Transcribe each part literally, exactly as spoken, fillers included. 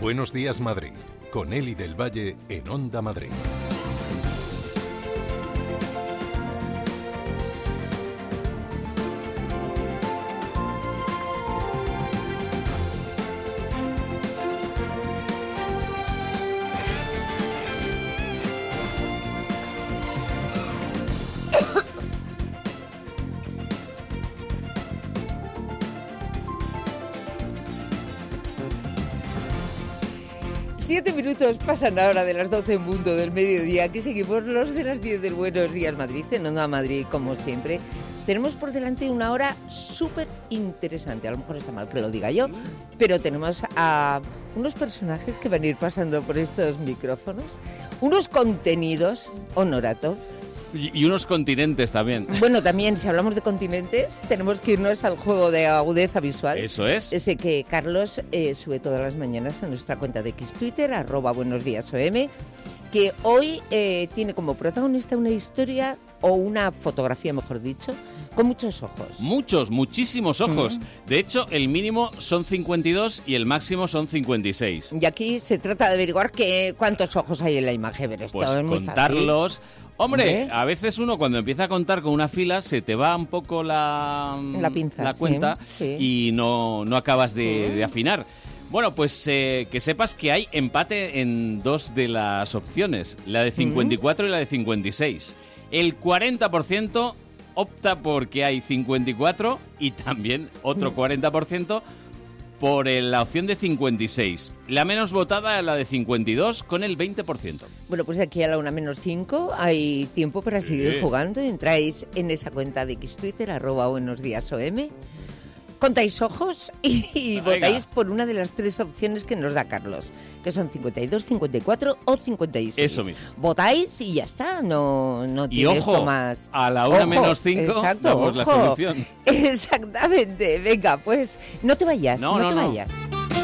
Buenos días, Madrid, con Eli del Valle en Onda Madrid. Siete minutos pasan ahora de las doce en punto del mediodía. Aquí seguimos los de las diez del Buenos Días Madrid, en Onda Madrid, como siempre. Tenemos por delante una hora súper interesante. A lo mejor está mal que lo diga yo, pero tenemos a unos personajes que van a ir pasando por estos micrófonos, unos contenidos, Honorato. Y unos continentes también. Bueno, también, si hablamos de continentes, tenemos que irnos al juego de agudeza visual. Eso es. Ese que Carlos eh, sube todas las mañanas a nuestra cuenta de X Twitter, arroba Buenos Días O M, que hoy eh, tiene como protagonista una historia, o una fotografía, mejor dicho, con muchos ojos. Muchos, muchísimos ojos. Mm. De hecho, el mínimo son cincuenta y dos y el máximo son cincuenta y seis. Y aquí se trata de averiguar que, cuántos ojos hay en la imagen, pero esto pues es muy contarlos. fácil. Hombre, ¿Eh? a veces uno cuando empieza a contar con una fila se te va un poco la, la, pinza, la cuenta sí, sí. y no, no acabas de, ¿Eh? de afinar. Bueno, pues eh, que sepas que hay empate en dos de las opciones, la de cincuenta y cuatro mm. y la de cincuenta y seis. El cuarenta por ciento opta porque hay cincuenta y cuatro y también otro cuarenta por ciento por la opción de cincuenta y seis. La menos votada es la de cincuenta y dos con el veinte por ciento. Bueno, pues aquí a la una menos cinco hay tiempo para sí. seguir jugando. Entráis en esa cuenta de X Twitter, arroba Buenos Días O M. Contáis ojos y, y votáis por una de las tres opciones que nos da Carlos, que son cincuenta y dos, cincuenta y cuatro o cincuenta y seis. Eso mismo. Votáis y ya está, no, no y tiene ojo, esto más. A la una ojo, menos cinco exacto, damos ojo. la solución. Exactamente, venga, pues no te vayas, no, no, no te no. vayas.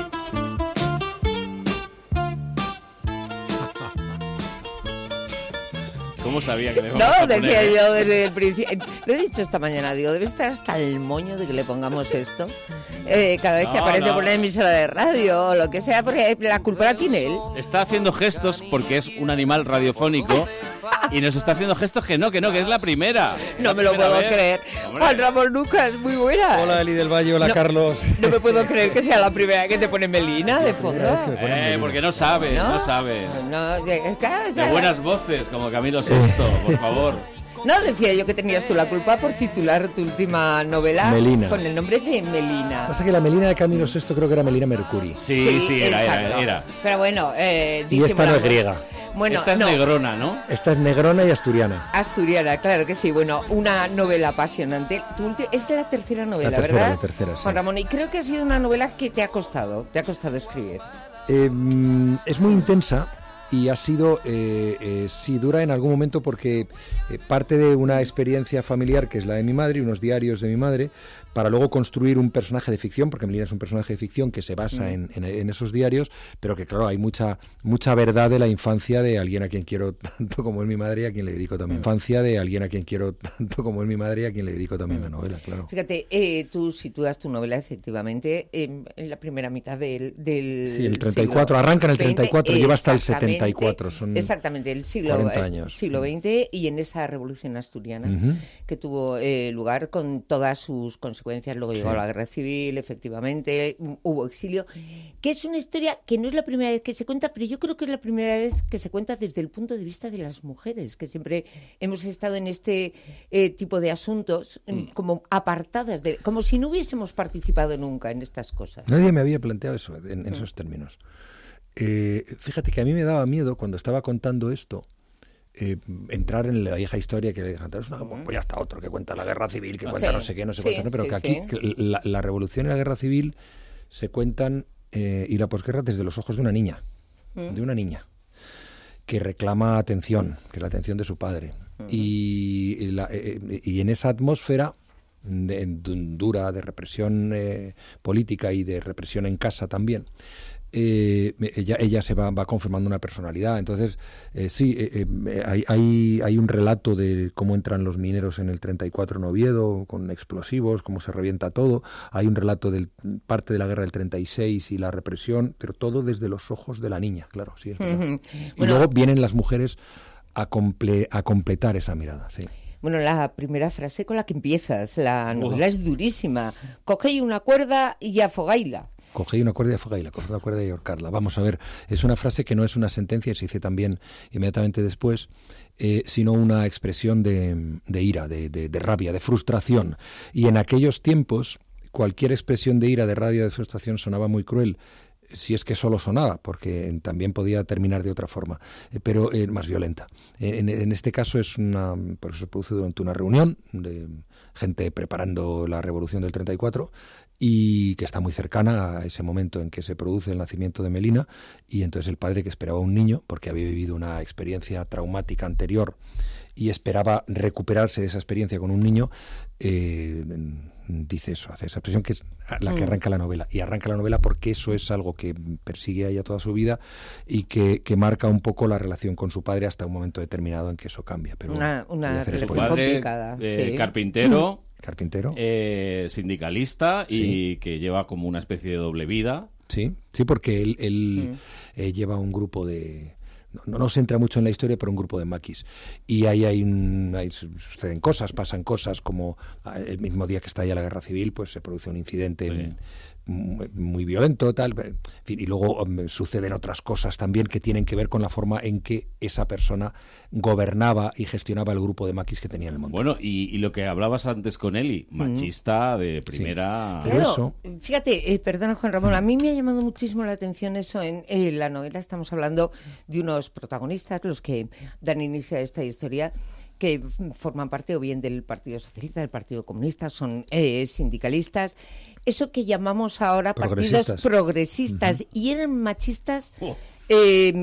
¿Cómo sabía que le íbamos No, a poner? decía yo desde el principio. Lo he dicho esta mañana, digo, debe estar hasta el moño de que le pongamos esto. Eh, cada vez no, que aparece no. por una emisora de radio o lo que sea, porque la culpa la tiene él. Está haciendo gestos porque es un animal radiofónico y nos está haciendo gestos que no, que no, que es la primera. No me lo puedo vez. creer. Hombre. Juan Ramón Lucas, muy buena. Hola, Eli del Valle, hola, no, Carlos. No me puedo creer que sea la primera que te pone Melina de fondo. Eh, porque no sabes, no, no sabes. No, de, de buenas voces, como Camilo Sesto, por favor. No, decía yo que tenías tú la culpa por titular tu última novela Melina, con el nombre de Melina. Pasa que la Melina de Camilo Sesto creo que era Melina Mercuri. Sí, sí, sí era, era, era. Pero bueno, eh, y esta no es griega. Bueno, esta es no. negrona, ¿no? Esta es negrona y asturiana. Asturiana, claro que sí. Bueno, una novela apasionante. Tu ulti- es la tercera novela, la tercera, ¿verdad? La tercera, sí. Juan Ramón, y creo que ha sido una novela que te ha costado, te ha costado escribir. Eh, es muy intensa. Y ha sido, eh, eh, sí, dura en algún momento porque eh, parte de una experiencia familiar que es la de mi madre y unos diarios de mi madre, para luego construir un personaje de ficción, porque Melina es un personaje de ficción que se basa mm. en, en, en esos diarios, pero que claro, hay mucha mucha verdad de la infancia de alguien a quien quiero tanto como es mi madre y a quien le dedico también. Mm. Infancia de alguien a quien quiero tanto como es mi madre y a quien le dedico también mm. la novela, claro. Fíjate, eh, tú sitúas tu novela efectivamente en, en la primera mitad del, del sí, el treinta y cuatro, arranca en el treinta y cuatro, lleva hasta el setenta y cuatro, son exactamente, el siglo, cuarenta años. Eh, siglo veinte, y en esa revolución asturiana uh-huh. que tuvo eh, lugar con todas sus consecuencias. Luego llegó sí. la guerra civil, efectivamente, hubo exilio, que es una historia que no es la primera vez que se cuenta, pero yo creo que es la primera vez que se cuenta desde el punto de vista de las mujeres, que siempre hemos estado en este eh, tipo de asuntos mm. como apartadas, de, como si no hubiésemos participado nunca en estas cosas. Nadie me había planteado eso en, en mm. esos términos. Eh, fíjate que a mí me daba miedo cuando estaba contando esto, Eh, entrar en la vieja historia que es una, pues ya está otro que cuenta la guerra civil, que cuenta sí, no sé qué, no sé sí, cuánto, ¿no? Pero sí, que aquí sí. que la, la revolución y la guerra civil se cuentan eh, y la posguerra desde los ojos de una niña, mm. de una niña que reclama atención, que es la atención de su padre. Mm. Y, y, la, eh, y en esa atmósfera de, de dura, de represión eh, política y de represión en casa también, Eh, ella, ella se va, va confirmando una personalidad. Entonces, eh, sí, eh, eh, hay, hay, hay un relato de cómo entran los mineros en el treinta y cuatro en Oviedo, con explosivos, cómo se revienta todo. Hay un relato de parte de la guerra del treinta y seis y la represión, pero todo desde los ojos de la niña, claro, sí, es verdad. Uh-huh. Y bueno, luego vienen las mujeres a, comple- a completar esa mirada, sí. Bueno, la primera frase con la que empiezas, la novela oh. es durísima. Cogéis una cuerda y afogáisla. Cogéis una cuerda y afogáisla, cogéis una cuerda y ahorcarla. Vamos a ver, es una frase que no es una sentencia, y se dice también inmediatamente después, eh, sino una expresión de, de ira, de, de, de rabia, de frustración. Y en aquellos tiempos, cualquier expresión de ira, de rabia, de frustración sonaba muy cruel, si es que solo sonaba, porque también podía terminar de otra forma, eh, pero eh, más violenta. En, en este caso es una, por eso se produce durante una reunión de gente preparando la revolución del treinta y cuatro, y que está muy cercana a ese momento en que se produce el nacimiento de Melina, y entonces el padre, que esperaba un niño, porque había vivido una experiencia traumática anterior y esperaba recuperarse de esa experiencia con un niño, eh, dice eso, hace esa expresión que es la que arranca la novela. Y arranca la novela porque eso es algo que persigue a ella toda su vida y que, que marca un poco la relación con su padre hasta un momento determinado en que eso cambia. Pero una una relación complicada. Eh, sí. Carpintero, carpintero eh, sindicalista y sí. que lleva como una especie de doble vida. Sí, sí, porque él, él mm. eh, lleva un grupo de... No, no se entra mucho en la historia, pero un grupo de maquis. Y ahí hay, un, ahí suceden cosas, pasan cosas, como el mismo día que estalla la guerra civil, pues se produce un incidente sí. muy, muy violento, tal, en fin, y luego um, suceden otras cosas también que tienen que ver con la forma en que esa persona gobernaba y gestionaba el grupo de maquis que tenía en el monte. Bueno, y, y lo que hablabas antes con Eli, machista mm. de primera... Sí. Claro, eso... fíjate, eh, perdona Juan Ramón, a mí me ha llamado muchísimo la atención eso. En eh, la novela estamos hablando de unos protagonistas, los que dan inicio a esta historia, que forman parte o bien del Partido Socialista, del Partido Comunista, son eh, sindicalistas, eso que llamamos ahora partidos progresistas, uh-huh. y eran machistas... Oh. Eh,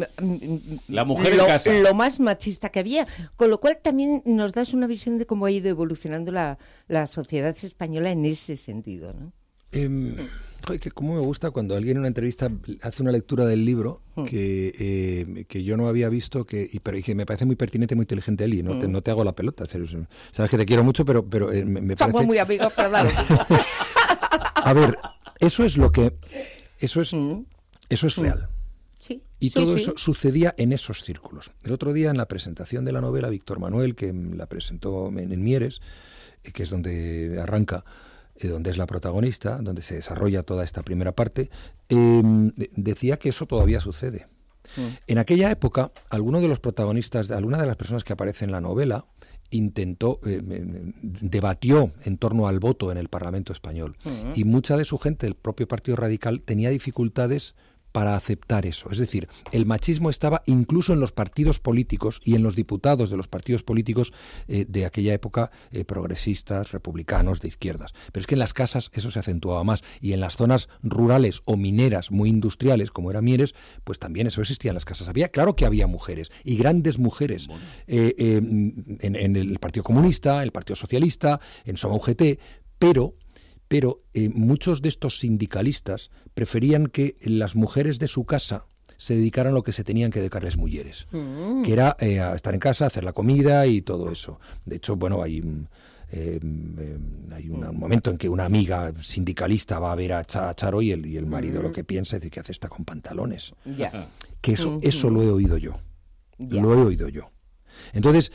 la mujer lo, en casa. Lo más machista que había, con lo cual también nos das una visión de cómo ha ido evolucionando la, la sociedad española en ese sentido, ¿no? Eh, que cómo me gusta cuando alguien en una entrevista hace una lectura del libro mm. que, eh, que yo no había visto, que y, pero y que me parece muy pertinente, muy inteligente él, y no, mm. te, no te hago la pelota. Sabes que te quiero mucho, pero, pero eh, me, me parece... Somos muy amigos, perdón. A ver, eso es lo que... Eso es, mm. eso es real. Sí, y sí, todo sí. eso sucedía en esos círculos. El otro día, en la presentación de la novela, Víctor Manuel, que la presentó en, en Mieres, que es donde arranca, eh, donde es la protagonista, donde se desarrolla toda esta primera parte, eh, decía que eso todavía sucede. Mm. En aquella época, alguno de los protagonistas, alguna de las personas que aparece en la novela, intentó, eh, debatió en torno al voto en el Parlamento español. Mm. Y mucha de su gente, el propio Partido Radical, tenía dificultades para aceptar eso. Es decir, el machismo estaba incluso en los partidos políticos y en los diputados de los partidos políticos eh, de aquella época, eh, progresistas, republicanos, de izquierdas. Pero es que en las casas eso se acentuaba más, y en las zonas rurales o mineras muy industriales, como era Mieres, pues también eso existía en las casas. Había, claro que había mujeres, y grandes mujeres, bueno. eh, eh, en, en el Partido Comunista, el Partido Socialista, en Soma U G T, pero... Pero eh, muchos de estos sindicalistas preferían que las mujeres de su casa se dedicaran a lo que se tenían que dedicar las mujeres, mm. que era eh, a estar en casa, hacer la comida y todo eso. De hecho, bueno, hay, eh, eh, hay una, un momento en que una amiga sindicalista va a ver a, Ch- a Charo y el, y el marido mm. lo que piensa es decir, ¿qué hace esta con pantalones? Yeah. Que eso, mm-hmm. eso lo he oído yo. Yeah. Lo he oído yo. Entonces...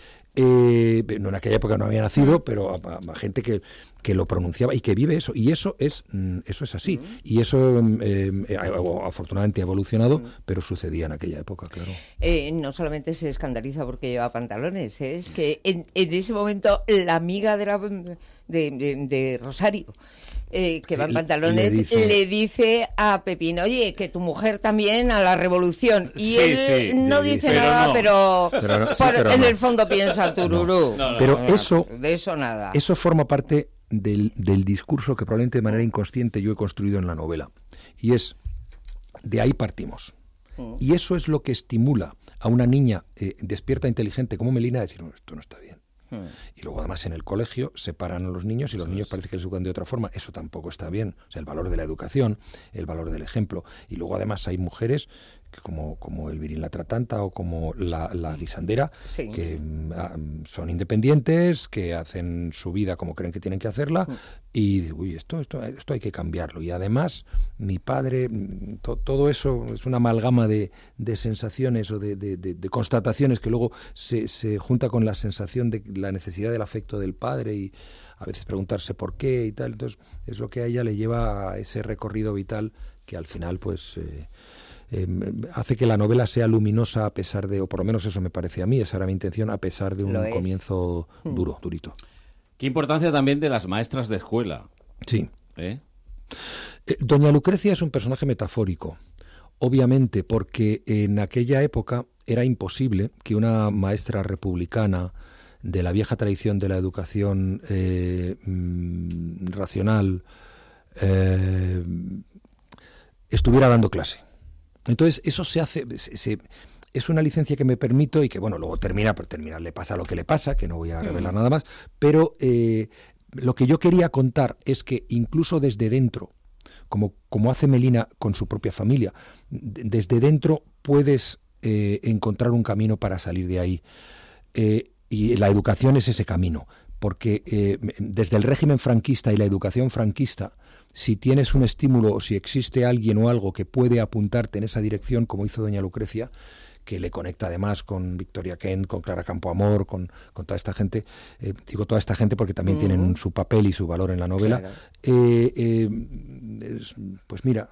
Eh, no, en aquella época no había nacido, pero a, a, a gente que, que lo pronunciaba y que vive eso, y eso es eso es así, mm. y eso eh, eh, afortunadamente ha evolucionado, mm. pero sucedía en aquella época, claro. Eh, no solamente se escandaliza porque lleva pantalones, ¿eh? Es que en, en ese momento la amiga de, la, de, de, de Rosario, Eh, que va en pantalones, le dice... le dice a Pepín, oye, que tu mujer también a la revolución. Y sí, él sí, no dice, dice pero nada, no. pero, pero no, sí, por, pero en no. el fondo piensa tururú. No, no, no, pero no, no, eso, de eso nada. Eso forma parte del, del discurso que probablemente de manera inconsciente yo he construido en la novela. Y es, de ahí partimos. Mm. Y eso es lo que estimula a una niña eh, despierta, inteligente como Melina a decir, no, esto no está bien. Mm. Y luego además en el colegio separan a los niños y los Eso niños es. parece que les educan de otra forma. Eso tampoco está bien. O sea, el valor de la educación, el valor del ejemplo. Y luego además hay mujeres que como, como Elvirín la Tratanta o como la, la guisandera, Sí. que mm, son independientes, que hacen su vida como creen que tienen que hacerla, Mm. y digo, uy, esto, esto, esto hay que cambiarlo. Y además, mi padre, mm, to- todo eso es una amalgama de, de sensaciones o de, de- de- de constataciones que luego se, se junta con la sensación de la necesidad del afecto del padre y a veces preguntarse por qué y tal. Entonces, es lo que a ella le lleva a ese recorrido vital que al final, pues... Eh, Eh, hace que la novela sea luminosa a pesar de, o por lo menos eso me parece a mí, esa era mi intención, a pesar de un Lo es. comienzo Hmm. duro, durito. Qué importancia también de las maestras de escuela. Sí. ¿eh? Eh, Doña Lucrecia es un personaje metafórico, obviamente, porque en aquella época era imposible que una maestra republicana de la vieja tradición de la educación eh, mm, racional eh, estuviera dando clase. Entonces, eso se hace, se, se, es una licencia que me permito y que, bueno, luego termina, por terminar le pasa lo que le pasa, que no voy a revelar Mm. nada más, pero eh, lo que yo quería contar es que incluso desde dentro, como, como hace Melina con su propia familia, d- desde dentro puedes eh, encontrar un camino para salir de ahí. Eh, y la educación es ese camino, porque eh, desde el régimen franquista y la educación franquista, si tienes un estímulo o si existe alguien o algo que puede apuntarte en esa dirección, como hizo doña Lucrecia, que le conecta además con Victoria Kent, con Clara Campoamor, con, con toda esta gente, eh, digo toda esta gente porque también Mm. tienen su papel y su valor en la novela, Claro. eh, eh, es, pues mira,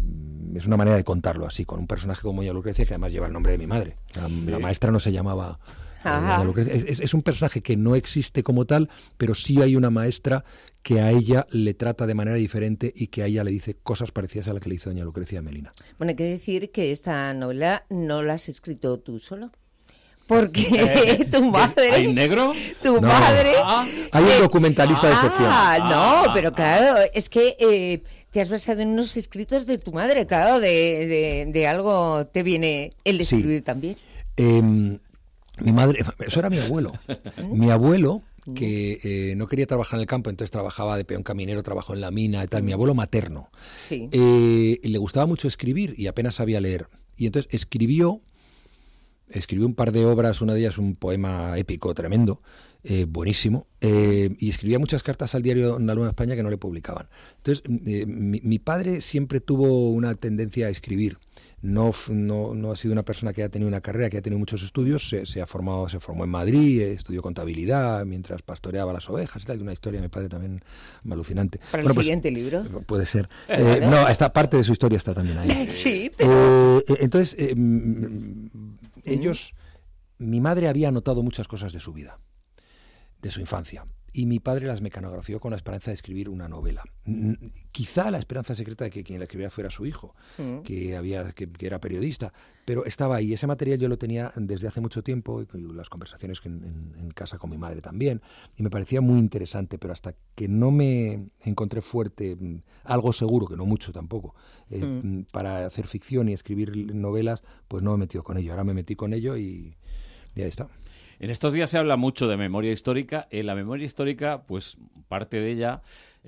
es una manera de contarlo así, con un personaje como doña Lucrecia, que además lleva el nombre de mi madre. La, Sí. la maestra no se llamaba... eh, Ajá. doña Lucrecia. Es, es- es un personaje que no existe como tal, pero sí hay una maestra que a ella le trata de manera diferente y que a ella le dice cosas parecidas a las que le hizo doña Lucrecia a Melina. Bueno, hay que decir que esta novela no la has escrito tú solo. Porque tu madre... ¿Hay negro? Tu No. madre... Ah, Hay un Eh, documentalista de excepción. Ah, Ah. no, pero claro, es que eh, te has basado en unos escritos de tu madre, claro, de, de, de algo te viene el Sí. escribir también. Eh, mi madre, eso era mi abuelo. Mi abuelo, que eh, no quería trabajar en el campo, entonces trabajaba de peón caminero, trabajó en la mina y tal. Mi abuelo materno. Sí. Eh, le gustaba mucho escribir y apenas sabía leer. Y entonces escribió, escribió un par de obras, una de ellas un poema épico tremendo, eh, buenísimo, eh, y escribía muchas cartas al diario La Luna España que no le publicaban. Entonces, eh, mi, mi padre siempre tuvo una tendencia a escribir. No, f- no, no ha sido una persona que haya tenido una carrera, que haya tenido muchos estudios, se, se ha formado, se formó en Madrid, eh, estudió contabilidad mientras pastoreaba las ovejas, y tal, una historia de mi padre también alucinante. Para Bueno, el pues, siguiente libro. puede ser. Eh, Claro. no, esta parte de su historia está también ahí. Sí, pero... Eh, eh, entonces, eh, mm, ellos, mi madre había anotado muchas cosas de su vida, de su infancia, y mi padre las mecanografió con la esperanza de escribir una novela. Mm, Quizá la esperanza secreta de que quien la escribiera fuera su hijo, Mm. que había que, que era periodista, pero estaba ahí. Ese material yo lo tenía desde hace mucho tiempo, y, y las conversaciones que en, en- en casa con mi madre también, y me parecía muy interesante, pero hasta que no me encontré fuerte, mm, algo seguro, que no mucho tampoco, eh, Mm. mm, para hacer ficción y escribir novelas, pues no me he metido con ello. Ahora me metí con ello y, y ahí está. En estos días se habla mucho de memoria histórica. En la memoria histórica, pues parte de ella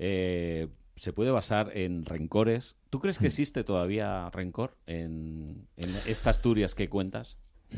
eh, se puede basar en rencores. ¿Tú crees que existe todavía rencor en, en esta Asturias que cuentas?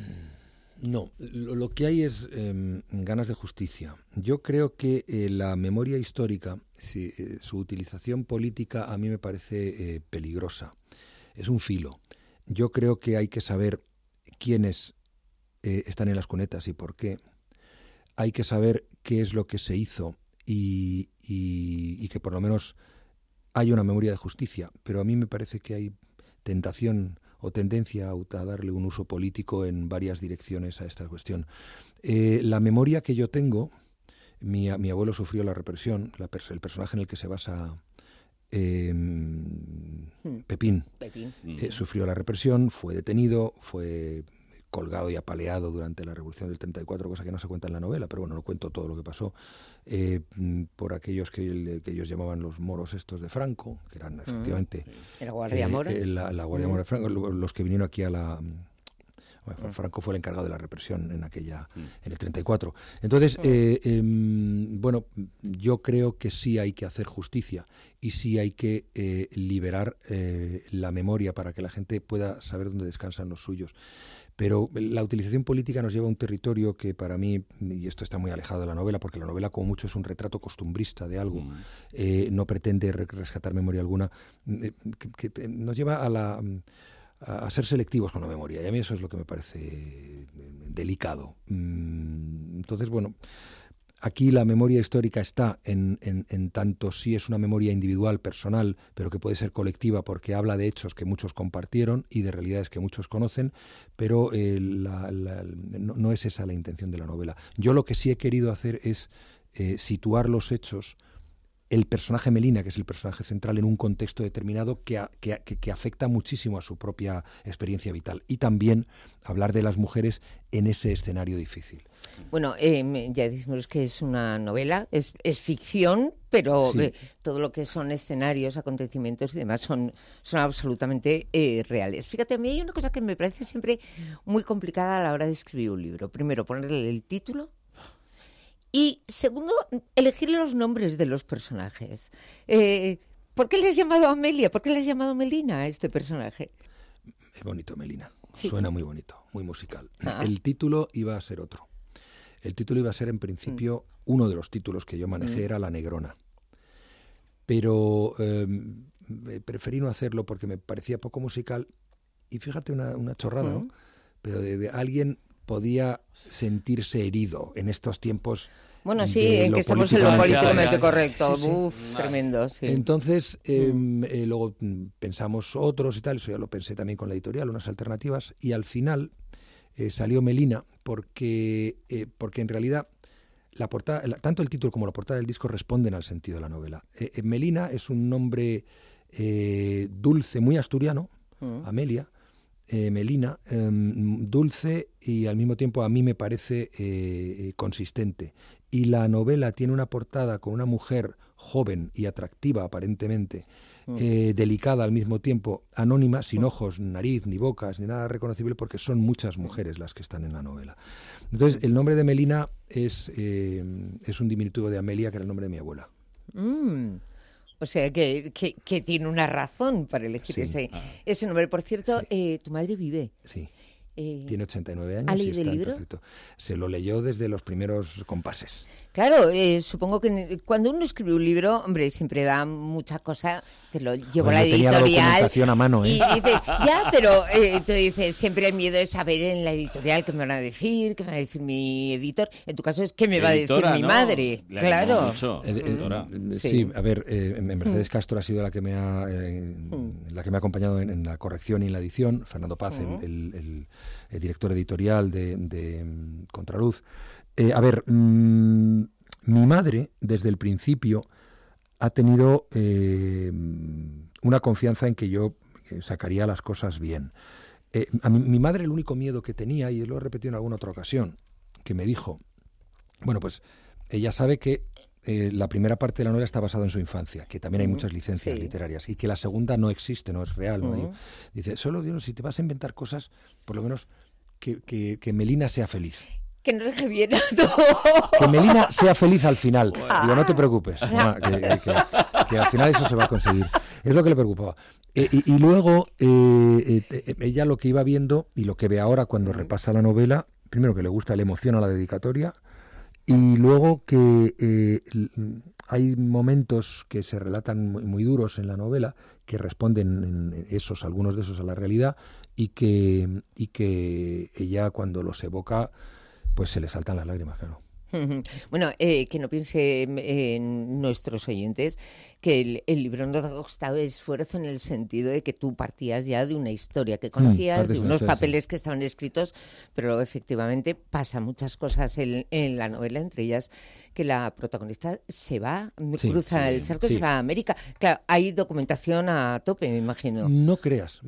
No, lo, lo que hay es eh, ganas de justicia. Yo creo que eh, la memoria histórica, si, eh, su utilización política a mí me parece eh, peligrosa. Es un filo. Yo creo que hay que saber quiénes eh, están en las cunetas y por qué. Hay que saber qué es lo que se hizo y, y, y que por lo menos hay una memoria de justicia. Pero a mí me parece que hay tentación o tendencia a darle un uso político en varias direcciones a esta cuestión. Eh, la memoria que yo tengo, mi, mi abuelo sufrió la represión, la pers- el personaje en el que se basa eh, Pepín, Pepín. eh, sufrió la represión, fue detenido, fue colgado y apaleado durante la Revolución del treinta y cuatro, cosa que no se cuenta en la novela, pero bueno, no cuento todo lo que pasó, eh, por aquellos que, que ellos llamaban los moros estos de Franco, que eran efectivamente... ¿Era Guardia eh, Mora? eh, la, la Guardia Mm. Mora de Franco, lo- los que vinieron aquí a la Bueno, Franco fue el encargado de la represión en aquella, en el treinta y cuatro. Entonces, eh, eh, bueno, yo creo que sí hay que hacer justicia y sí hay que eh, liberar eh, la memoria para que la gente pueda saber dónde descansan los suyos. Pero la utilización política nos lleva a un territorio que para mí, y esto está muy alejado de la novela, porque la novela como mucho es un retrato costumbrista de algo, mm. eh, no pretende rescatar memoria alguna, eh, que, que nos lleva a, la, a ser selectivos con la memoria, y a mí eso es lo que me parece delicado. Entonces, bueno, aquí la memoria histórica está en, en, en tanto si es una memoria individual, personal, pero que puede ser colectiva porque habla de hechos que muchos compartieron y de realidades que muchos conocen, pero eh, la, la, no, no es esa la intención de la novela. Yo lo que sí he querido hacer es eh, situar los hechos, el personaje Melina, que es el personaje central, en un contexto determinado que, a, que, que, que afecta muchísimo a su propia experiencia vital, y también hablar de las mujeres en ese escenario difícil. Bueno, eh, ya decimos que es una novela, es, es ficción, pero sí. eh, todo lo que son escenarios, acontecimientos y demás son, son absolutamente eh, reales. Fíjate, a mí hay una cosa que me parece siempre muy complicada a la hora de escribir un libro. Primero, ponerle el título. Y segundo, elegir los nombres de los personajes. Eh, ¿Por qué le has llamado Amelia? ¿Por qué le has llamado Melina a este personaje? Es bonito, Melina. Sí. Suena muy bonito, muy musical. Ah. El título iba a ser otro. El título iba a ser, en principio, mm. uno de los títulos que yo manejé mm. era La Negrona. Pero eh, preferí no hacerlo porque me parecía poco musical. Y fíjate, una, una chorrada, mm. ¿no? Pero de, de alguien podía sentirse herido en estos tiempos. Bueno, sí, en que estamos en lo políticamente correcto. Sí, sí. Uf, sí. Tremendo, sí. Entonces, eh, mm. eh, luego pensamos otros y tal, eso ya lo pensé también con la editorial, unas alternativas, y al final eh, salió Melina porque, eh, porque en realidad la portada, la, tanto el título como la portada del disco responden al sentido de la novela. Eh, eh, Melina es un nombre eh, dulce, muy asturiano, mm. Amelia, Eh, Melina, eh, dulce y al mismo tiempo a mí me parece eh, consistente. Y la novela tiene una portada con una mujer joven y atractiva aparentemente, mm. eh, delicada al mismo tiempo, anónima, sin mm. ojos, nariz, ni bocas, ni nada reconocible, porque son muchas mujeres las que están en la novela. Entonces el nombre de Melina es, eh, es un diminutivo de Amelia, que era el nombre de mi abuela. Mm. O sea, que, que, que tiene una razón para elegir sí. ese, ah. ese nombre. Por cierto, sí. eh, tu madre vive. Sí. Eh, Tiene ochenta y nueve años. ¿Ha leído y está el libro? Perfecto. Se lo leyó desde los primeros compases. Claro, eh, supongo que cuando uno escribe un libro, hombre, siempre da mucha cosa, se lo llevó bueno, a la tenía editorial. La documentación a mano, ¿eh? Y dice, ya, pero eh, tú dices, siempre el miedo de saber en la editorial qué me van a decir, qué me va a decir mi editor. En tu caso es qué me va a decir Editora, mi ¿no? madre. Le claro. Mucho, eh, eh, sí. sí, a ver, eh, Mercedes Castro ha sido la que me ha, eh, la que me ha acompañado en, en la corrección y en la edición. Fernando Paz, uh-huh. el, el, el director editorial de, de Contraluz. Eh, a ver, mmm, mi madre, desde el principio, ha tenido eh, una confianza en que yo sacaría las cosas bien. Eh, a mi, mi madre el único miedo que tenía, y lo he repetido en alguna otra ocasión, que me dijo, bueno, pues ella sabe que eh, la primera parte de la novela está basada en su infancia, que también hay uh-huh. muchas licencias sí. literarias, y que la segunda no existe, no es real. Uh-huh. ¿no? Hay, dice, solo Dios, si te vas a inventar cosas, por lo menos que, que, que Melina sea feliz. Que no deje bien a todo. Que Melina sea feliz al final. Bueno. Digo, no te preocupes, mamá, que, que, que, que al final eso se va a conseguir. Es lo que le preocupaba. Eh, y, y luego, eh, eh, ella lo que iba viendo, y lo que ve ahora cuando mm. repasa la novela, primero que le gusta, le emociona la dedicatoria, y luego que eh, hay momentos que se relatan muy, muy duros en la novela, que responden en esos, algunos de esos a la realidad, y que, y que ella cuando los evoca, pues se le saltan las lágrimas, claro. Bueno, eh, que no piense en nuestros oyentes que el, el libro no te ha costado esfuerzo en el sentido de que tú partías ya de una historia que conocías, mm, de unos historia, papeles sí. que estaban escritos, pero efectivamente pasan muchas cosas en, en la novela, entre ellas que la protagonista se va, sí, cruza sí, el charco y sí. se va a América. Claro, hay documentación a tope, me imagino. No creas. Mira, ¿No?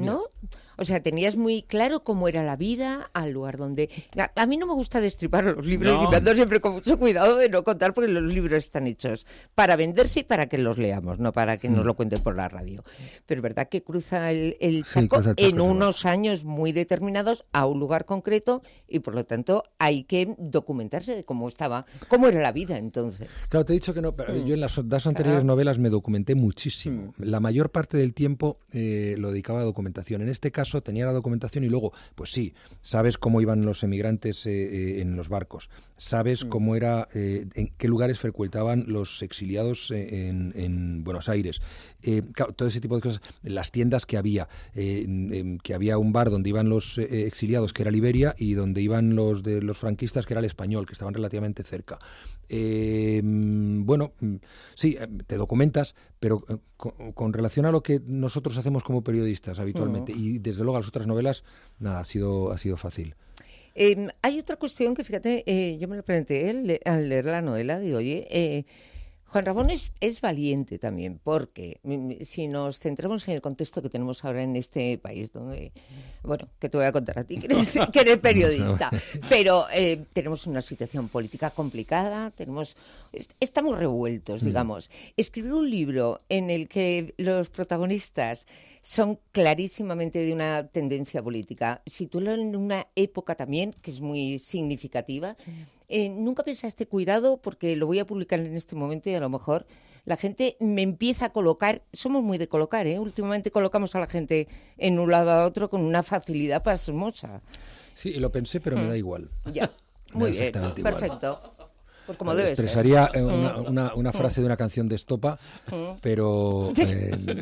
O sea, tenías muy claro cómo era la vida al lugar donde... A, a mí no me gusta destripar los libros No. y me ando siempre con mucho cuidado de no contar porque los libros están hechos para venderse y para que los leamos, no para que nos lo cuenten por la radio. Pero es verdad que cruza el, el Sí, charco cruza el charco, en es unos años muy determinados a un lugar concreto y por lo tanto hay que documentarse de cómo estaba, cómo era la vida entonces. Claro, te he dicho que no, pero Mm. yo en las dos anteriores Claro. novelas me documenté muchísimo. La mayor parte del tiempo eh, lo dedicaba a documentación. En este caso tenía la documentación y luego, pues sí, sabes cómo iban los emigrantes eh, eh, en los barcos, sabes Mm. cómo era, eh, en qué lugares frecuentaban los exiliados eh, en, en Buenos Aires, eh, claro, todo ese tipo de cosas, las tiendas que había, eh, en- en- que había un bar donde iban los eh, exiliados, que era Liberia, y donde iban los de los franquistas, que era el Español, que estaban relativamente cerca. Eh, bueno, mm, sí, eh, te documentas, pero eh, con, con relación a lo que nosotros hacemos como periodistas habitualmente, y desde luego a las otras novelas, nada, ha sido, ha sido fácil. Eh, hay otra cuestión que, fíjate, eh, yo me lo planteé al, le- al leer la novela, digo, oye, eh, Juan Ramón es, es valiente también, porque mm, si nos centramos en el contexto que tenemos ahora en este país, donde, bueno, que te voy a contar a ti, que eres, que eres periodista, pero eh, tenemos una situación política complicada, tenemos, est- estamos revueltos, digamos. Escribir un libro en el que los protagonistas son clarísimamente de una tendencia política, situarlo en una época también que es muy significativa. Eh, ¿Nunca pensaste, cuidado, porque lo voy a publicar en este momento y a lo mejor la gente me empieza a colocar, somos muy de colocar, ¿eh? Últimamente colocamos a la gente en un lado a otro con una facilidad pasmosa. Sí, y lo pensé, pero me da igual. Ya, Me muy da bien, exactamente igual. perfecto. Pues como debe ser. Expresaría eh, una, una, una frase de una canción de Estopa, pero... eh,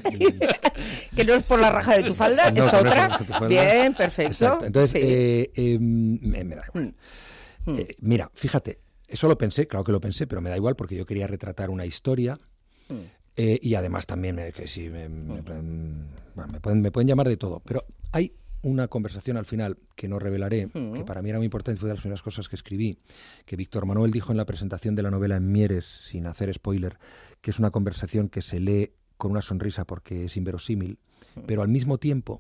Que no es por la raja de tu falda, No, es que no es por la otra. raja de tu falda. Bien, perfecto. Exacto. Entonces, Sí. eh, eh, me, me da igual. Mm. Eh, mira, fíjate, eso lo pensé, claro que lo pensé, pero me da igual porque yo quería retratar una historia eh, y además también, eh, que sí, me, me- me- bueno, me pueden, me pueden llamar de todo, pero hay una conversación al final que no revelaré, que para mí era muy importante, fue de las primeras cosas que escribí, que Víctor Manuel dijo en la presentación de la novela en Mieres, sin hacer spoiler, que es una conversación que se lee con una sonrisa porque es inverosímil, pero al mismo tiempo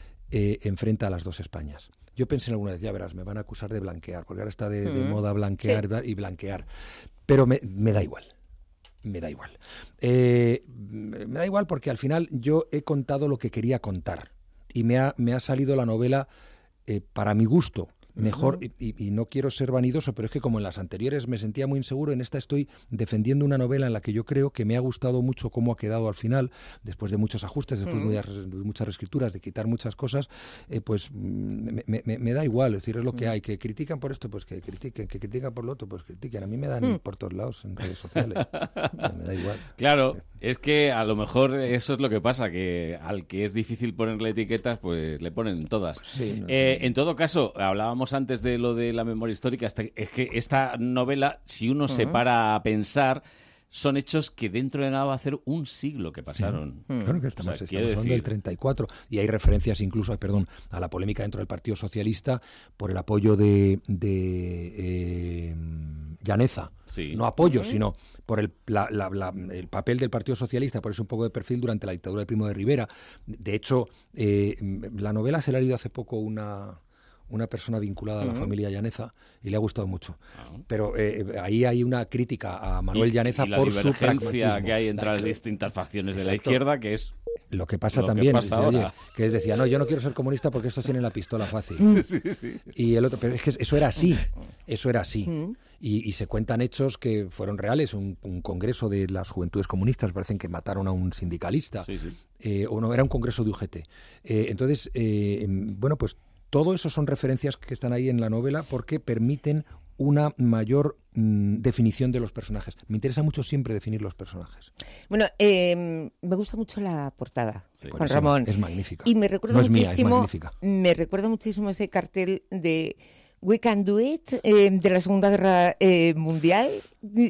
eh, enfrenta a las dos Españas. Yo pensé en alguna vez, ya verás, me van a acusar de blanquear, porque ahora está de, de Mm. moda blanquear y blanquear, pero me, me da igual. Me da igual. Eh, me da igual porque al final yo he contado lo que quería contar y me ha, me ha salido la novela eh, para mi gusto mejor, y, y- y no quiero ser vanidoso, pero es que como en las anteriores me sentía muy inseguro, en esta estoy defendiendo una novela en la que yo creo que me ha gustado mucho cómo ha quedado al final, después de muchos ajustes, después de muchas, muchas reescrituras, de quitar muchas cosas, eh, pues mm, me, me- me da igual, es decir, es lo que hay, que critican por esto, pues que critiquen, que critican por lo otro, pues critiquen, a mí me dan por todos lados en redes sociales, me da igual. Claro, es que a lo mejor eso es lo que pasa, que al que es difícil ponerle etiquetas, pues le ponen todas. Sí, no, Eh, en todo caso, hablábamos antes de lo de la memoria histórica, hasta- es que esta novela, si uno se para a pensar, son hechos que dentro de nada va a hacer un siglo que pasaron. Claro que estamos, O sea, estamos quiere hablando decir- del treinta y cuatro y hay referencias incluso, ay, perdón, a la polémica dentro del Partido Socialista por el apoyo de, de eh, Llaneza. Sí. No apoyo, sino por el, la- la- la- el papel del Partido Socialista, por eso un poco de perfil durante la dictadura de Primo de Rivera. De hecho, eh, la novela se la ha leído hace poco una... una persona vinculada a la familia Llaneza y le ha gustado mucho. Pero eh, ahí hay una crítica a Manuel Y- Llaneza y la por su divergencia pragmatismo. que hay entre La- las distintas facciones de la Exacto. izquierda, que es... Lo que pasa Lo que también, pasa dice, oye, ahora. que él decía, no, yo no quiero ser comunista porque estos tienen la pistola fácil. Sí, sí. Y el otro, pero es que eso era así, eso era así. Y, y se cuentan hechos que fueron reales. Un, un congreso de las juventudes comunistas, parecen que mataron a un sindicalista. Sí, sí. Eh, o no, era un congreso de U G T. Eh, entonces, eh, bueno, pues todo eso son referencias que están ahí en la novela porque permiten una mayor mm, definición de los personajes. Me interesa mucho siempre definir los personajes. Bueno, eh, me gusta mucho la portada, Sí. Juan Bueno, es- Ramón. es magnífica. Y me recuerda No es mía, es muchísimo, magnífica. me recuerda muchísimo ese cartel de We Can Do It eh, de la Segunda Guerra eh, Mundial,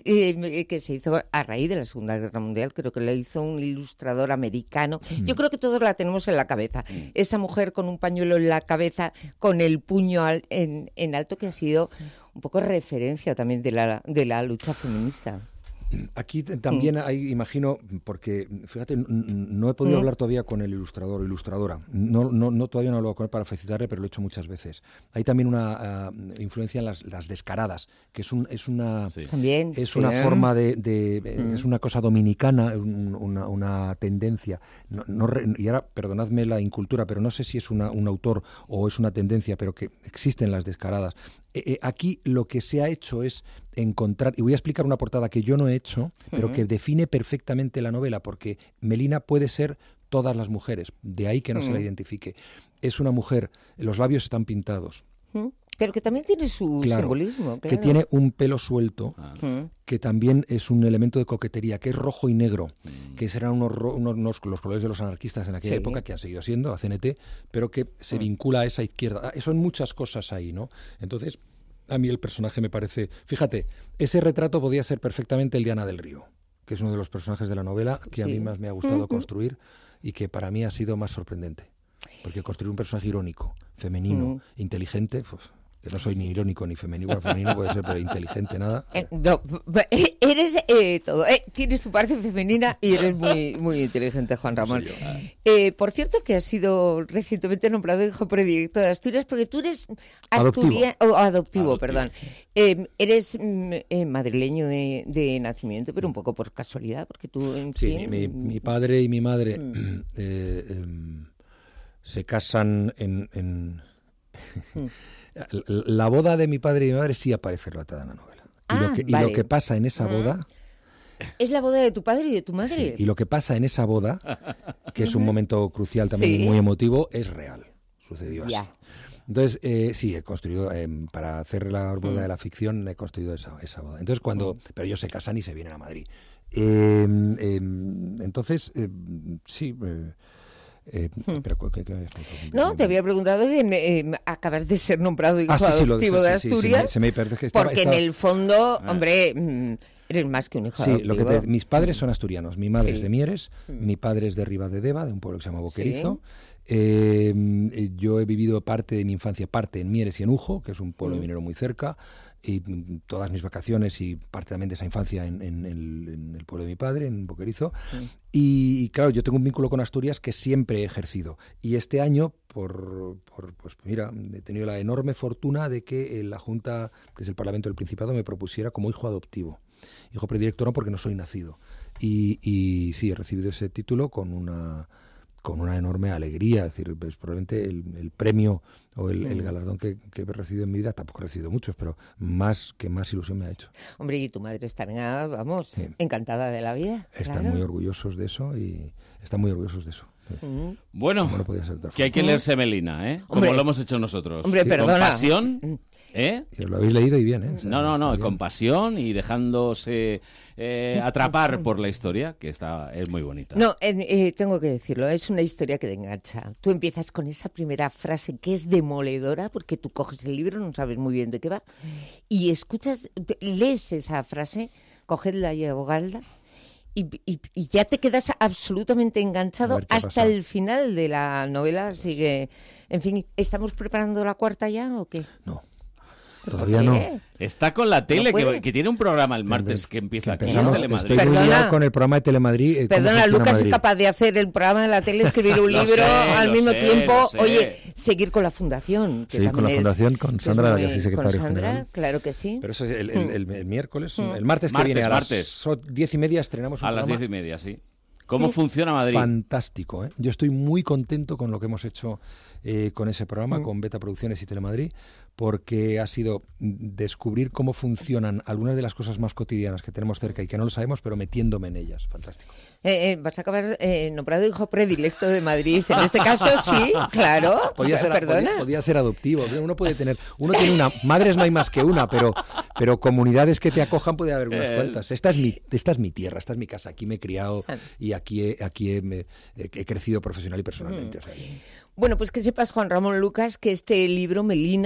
eh, que se hizo a raíz de la Segunda Guerra Mundial. Creo que lo hizo un ilustrador americano. Mm. Yo creo que todos la tenemos en la cabeza. Esa mujer con un pañuelo en la cabeza, con el puño al- en, en alto, que ha sido un poco referencia también de la, de la lucha feminista. Aquí t- también Mm. hay, imagino, porque, fíjate, n- n- no he podido Mm. hablar todavía con el ilustrador o ilustradora. No, no, no todavía no he hablado con él para felicitarle, pero lo he hecho muchas veces. Hay también una uh, influencia en las, las descaradas, que es, un, es una... Sí. También. Es sí. una forma de, de Mm. es una cosa dominicana, un- una, una tendencia. No, no re- y ahora, perdonadme la incultura, pero no sé si es una, un autor o es una tendencia, pero que existen las descaradas. Eh, eh, aquí lo que se ha hecho es encontrar, y voy a explicar una portada que yo no he hecho, pero Ujú. que define perfectamente la novela, porque Melina puede ser todas las mujeres, de ahí que no se la Mm. identifique. Es una mujer, los labios están pintados, Mm. Pero que también tiene su Claro, simbolismo. que claro. tiene un pelo suelto, Ah. Mm. que también es un elemento de coquetería, que es rojo y negro, Mm. que serán unos, ro- unos, unos- los colores de los anarquistas en aquella Sí. época, que han seguido siendo, la C N T, pero que se Mm. vincula a esa izquierda. Ah, son muchas cosas ahí, ¿no? Entonces, a mí el personaje me parece... Fíjate, ese retrato podía ser perfectamente el Diana del Río, que es uno de los personajes de la novela que a Sí. mí más me ha gustado Ujú. construir y que para mí ha sido más sorprendente. Porque construir un personaje irónico, femenino, Mm. inteligente... pues, que no soy ni irónico ni femenino, bueno, femenino puede ser, pero inteligente nada. Eh, no, eh, eres eh, todo. Eh, tienes tu parte femenina y eres muy, muy inteligente, Juan Ramón. soy yo. Eh, por cierto, que has sido recientemente nombrado hijo predilecto de Asturias, porque tú eres asturiano, o adoptivo, Adoptivo. perdón. Eh, eres mm, eh, madrileño de, de nacimiento, pero un poco por casualidad, porque tú, en Sí, fin, mi, mi padre y mi madre Mm. eh, em, se casan en... en- Mm. La boda de mi padre y mi madre sí aparece relatada en la novela. Y, Ah, lo, que, y vale. lo que pasa en esa Mm. boda... es la boda de tu padre y de tu madre. Sí, y lo que pasa en esa boda, que es un momento crucial también Sí. y muy emotivo, es real. Sucedió así. Ya. Entonces, eh, sí, he construido, eh, para hacer la boda Mm. de la ficción, he construido esa, esa boda. Entonces, cuando, pero ellos se casan y se vienen a Madrid. Eh, eh, entonces, eh, sí. Eh, eh, pero, ¿qué- qué- qué- No, te había preguntado, de, eh, acabas de ser nombrado hijo Ah, sí, sí, lo adoptivo dije, de sí, sí, Asturias, se me- se me parece que estaba- porque estaba- en el fondo, hombre, mm, eres más que un hijo Sí, adoptivo. lo que te- mis padres son asturianos. Mi madre Sí. es de Mieres, Mm. mi padre es de Ribadedeva, de un pueblo que se llama Boquerizo. Eh, yo he vivido parte de mi infancia, parte en Mieres y en Ujo, que es un pueblo Mm. minero muy cerca, y mm, todas mis vacaciones y parte también de esa infancia en, en el, en el pueblo de mi padre, en Boquerizo. Mm. Y, y, claro, yo tengo un vínculo con Asturias que siempre he ejercido. Y este año, por, por pues mira, he tenido la enorme fortuna de que eh, la Junta, que es el Parlamento del Principado, me propusiera como hijo adoptivo. Hijo predilecto no, porque no soy nacido. Y, y sí, he recibido ese título con una con una enorme alegría. Es decir, pues, probablemente el, el premio o el, el Mm. galardón que, que he recibido en mi vida, tampoco he recibido muchos, pero más que más ilusión me ha hecho. Hombre, y tu madre estará, vamos, Sí. encantada de la vida. Están claro. muy orgullosos de eso y están muy orgullosos de eso. Sí. Mm. Bueno, Como no podía ser de otra que hay forma. que leerse Melina, ¿eh? Como Hombre. lo hemos hecho nosotros. Hombre, Con perdona. pasión, ¿eh? Y os lo habéis leído y bien, ¿eh? O sea, No, no, está no, bien. con pasión y dejándose eh, atrapar por la historia, que está es muy bonita. No, eh, eh, tengo que decirlo, es una historia que te engancha. Tú empiezas con esa primera frase que es demoledora, porque tú coges el libro, no sabes muy bien de qué va, y escuchas, lees esa frase, cogedla y abogadla, y, y, y ya te quedas absolutamente A enganchado ver qué hasta pasa. el final de la novela. Así que, en fin, ¿estamos preparando la cuarta ya o qué? No, todavía no. ¿Qué? Está con la tele, No puede. que, que tiene un programa el martes que empieza aquí en empezamos- Telemadrid. Estoy muy Perdona. liado con el programa de Telemadrid. eh, cómo Perdona, funciona Lucas Madrid. es capaz de hacer el programa de la tele, escribir un Lo libro sé, al lo mismo sé, tiempo. lo sé. Oye, seguir con la fundación. Que Seguir con la también es- fundación, con que es Sandra, muy- que es secretaria Con Sandra, general. claro que sí. Pero eso es el, el- Mm. el- el miércoles, Mm. el martes que Martes, viene a martes. las so- diez y media estrenamos un A las programa diez y media, sí. ¿Cómo funciona Madrid? fantástico. ¿eh? Yo estoy muy contento con lo que hemos hecho eh, con ese programa, Mm. con Beta Producciones y Telemadrid, porque ha sido descubrir cómo funcionan algunas de las cosas más cotidianas que tenemos cerca y que no lo sabemos, pero metiéndome en ellas. Fantástico. Eh, eh, vas a acabar eh, nombrado hijo predilecto de Madrid. En este caso, sí, claro. Podía ser, Perdona. podía, podía ser adoptivo. Uno puede tener, uno tiene una, madres no hay más que una, pero, pero comunidades que te acojan puede haber unas Eh. cuantas. Esta es mi, esta es mi tierra, esta es mi casa. Aquí me he criado y aquí he, aquí he, me- he crecido profesional y personalmente. O sea, Bueno, pues que sepas, Juan Ramón Lucas, que este libro, Melina, es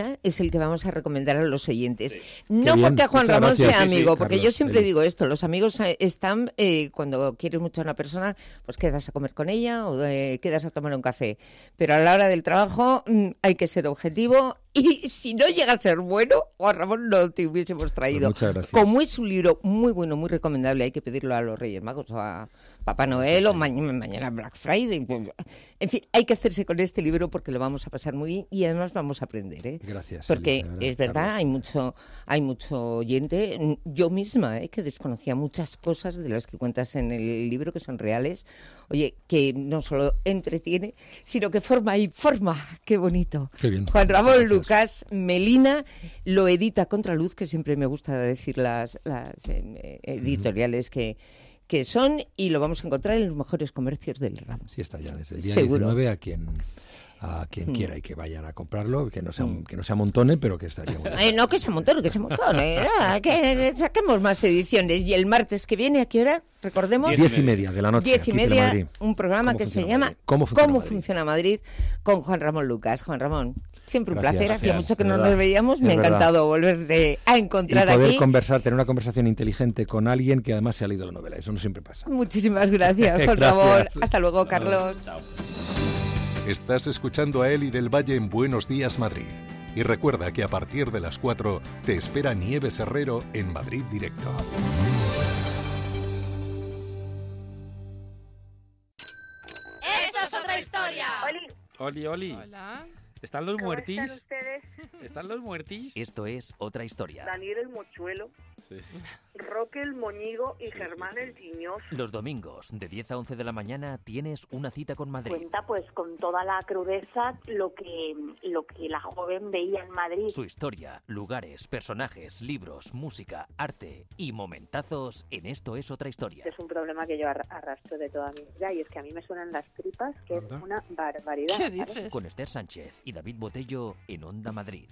el que vamos a recomendar a los oyentes. Sí. No bien, porque Juan muchas Ramón gracias. sea Sí, sí, amigo, porque Carlos, yo siempre Eli. digo esto, los amigos eh, están, eh, cuando quieres mucho a una persona, pues quedas a comer con ella o eh, quedas a tomar un café. Pero a la hora del trabajo mm, hay que ser objetivo y si no llega a ser bueno, Juan Ramón no te hubiésemos traído. Pues muchas gracias. Como es un libro muy bueno, muy recomendable, hay que pedirlo a los Reyes Magos o a Papá Noel o ma- mañana Black Friday. En fin, hay que hacerse con este libro porque lo vamos a pasar muy bien y además vamos a aprender, ¿eh? Gracias. Porque Eli, de verdad, es verdad, Carlos. hay mucho, hay mucho oyente, yo misma, ¿eh? que desconocía muchas cosas de las que cuentas en el libro que son reales. Oye, que no solo entretiene, sino que forma y forma. ¡Qué bonito! Qué bien. Juan Ramón Gracias. Lucas Melina lo edita Contraluz, que siempre me gusta decir las, las eh, editoriales que, que son, y lo vamos a encontrar en los mejores comercios del ramo. Sí, está ya desde el día Seguro. diecinueve a quien a quien Mm. quiera y que vayan a comprarlo, que no sea, Mm. que no sea montone, pero que estaría bueno. Eh, no, que se montone, que se montone. Ah, que saquemos más ediciones. Y el martes que viene, ¿a qué hora? Recordemos. Diez Diez y media de la noche. Diez y aquí en media, Madrid. un programa ¿Cómo que se funciona llama Madrid? ¿Cómo funciona Madrid? funciona Madrid? Con Juan Ramón Lucas. Juan Ramón, siempre un Gracias, placer. Hacía gracias, mucho que de no verdad, nos veíamos. es Me ha verdad. encantado volverte a Y encontrar poder aquí. conversar, tener una conversación inteligente con alguien que además se ha leído la novela. Eso no siempre pasa. Muchísimas gracias, Juan Gracias. Ramón. Hasta luego, Carlos. Chao. Estás escuchando a Eli del Valle en Buenos Días Madrid. Y recuerda que a partir de las cuatro te espera Nieves Herrero en Madrid Directo. ¡Esto es otra historia! Oli, Oli, Oli. Hola. ¿Están los ¿cómo están muertis? ustedes? ¿Están los muertis? Esto es otra historia. Daniel el Mochuelo, Sí. Roque el Moñigo y Sí, Germán sí, sí. el Tiñoso. Los domingos, de diez a once de la mañana, tienes una cita con Madrid. Cuenta pues con toda la crudeza lo que, lo que la joven veía en Madrid. Su historia, lugares, personajes, libros, música, arte y momentazos en Esto es otra historia. Es un problema que yo arra- arrastro de toda mi vida y es que a mí me suenan las tripas, que es ¿Anda? una barbaridad. ¿Qué ¿sabes? dices? Con Esther Sánchez y David Botello en Onda Madrid.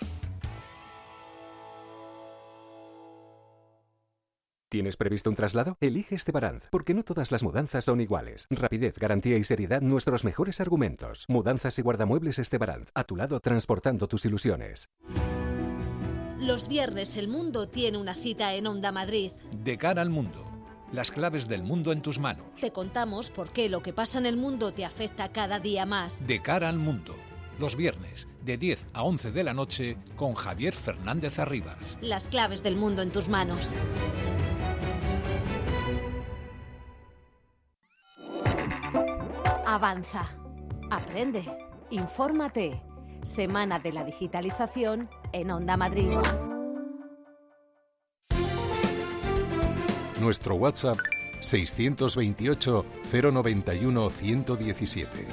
¿Tienes previsto un traslado? Elige Estebaranz, porque no todas las mudanzas son iguales. Rapidez, garantía y seriedad, nuestros mejores argumentos. Mudanzas y guardamuebles Estebaranz, a tu lado transportando tus ilusiones. Los viernes el mundo tiene una cita en Onda Madrid. De cara al mundo. Las claves del mundo en tus manos. Te contamos por qué lo que pasa en el mundo te afecta cada día más. De cara al mundo. Los viernes, de diez a once de la noche, con Javier Fernández Arribas. Las claves del mundo en tus manos. Avanza. Aprende. Infórmate. Semana de la Digitalización en Onda Madrid. Nuestro WhatsApp seiscientos veintiocho, cero noventa y uno, ciento diecisiete.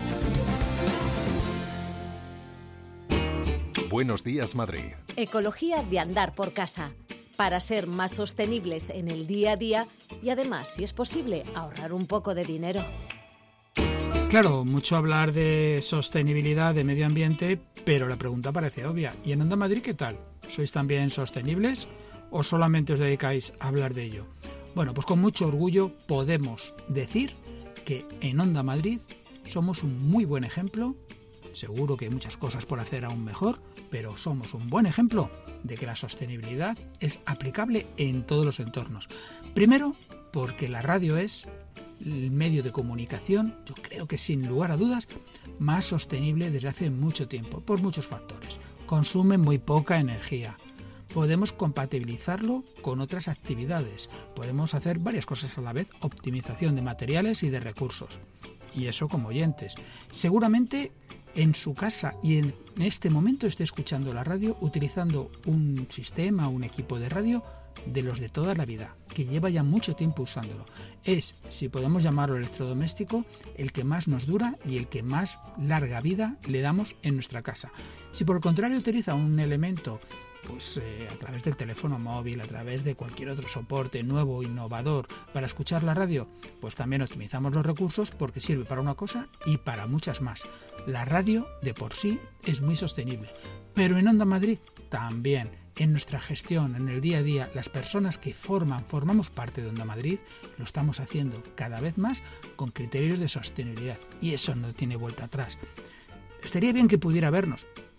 Buenos días, Madrid. Ecología de andar por casa. Para ser más sostenibles en el día a día y además, si es posible, ahorrar un poco de dinero. Claro, mucho hablar de sostenibilidad, de medio ambiente, pero la pregunta parece obvia. ¿Y en Onda Madrid qué tal? ¿Sois también sostenibles o solamente os dedicáis a hablar de ello? Bueno, pues con mucho orgullo podemos decir que en Onda Madrid somos un muy buen ejemplo. Seguro que hay muchas cosas por hacer aún mejor, pero somos un buen ejemplo de que la sostenibilidad es aplicable en todos los entornos. Primero, porque la radio es el medio de comunicación, yo creo que sin lugar a dudas, más sostenible desde hace mucho tiempo, por muchos factores. Consume muy poca energía. Podemos compatibilizarlo con otras actividades. Podemos hacer varias cosas a la vez, optimización de materiales y de recursos. Y eso como oyentes. Seguramente en su casa y en este momento esté escuchando la radio utilizando un sistema, un equipo de radio de los de toda la vida, que lleva ya mucho tiempo usándolo. Es, si podemos llamarlo electrodoméstico, el que más nos dura y el que más larga vida le damos en nuestra casa. Si por el contrario utiliza un elemento pues eh, a través del teléfono móvil, a través de cualquier otro soporte nuevo, innovador, para escuchar la radio, pues también optimizamos los recursos porque sirve para una cosa y para muchas más. La radio de por sí es muy sostenible, pero en Onda Madrid también. En nuestra gestión, en el día a día, las personas que forman, formamos parte de Onda Madrid, lo estamos haciendo cada vez más con criterios de sostenibilidad y eso no tiene vuelta atrás. Estaría bien que pudiera vernos,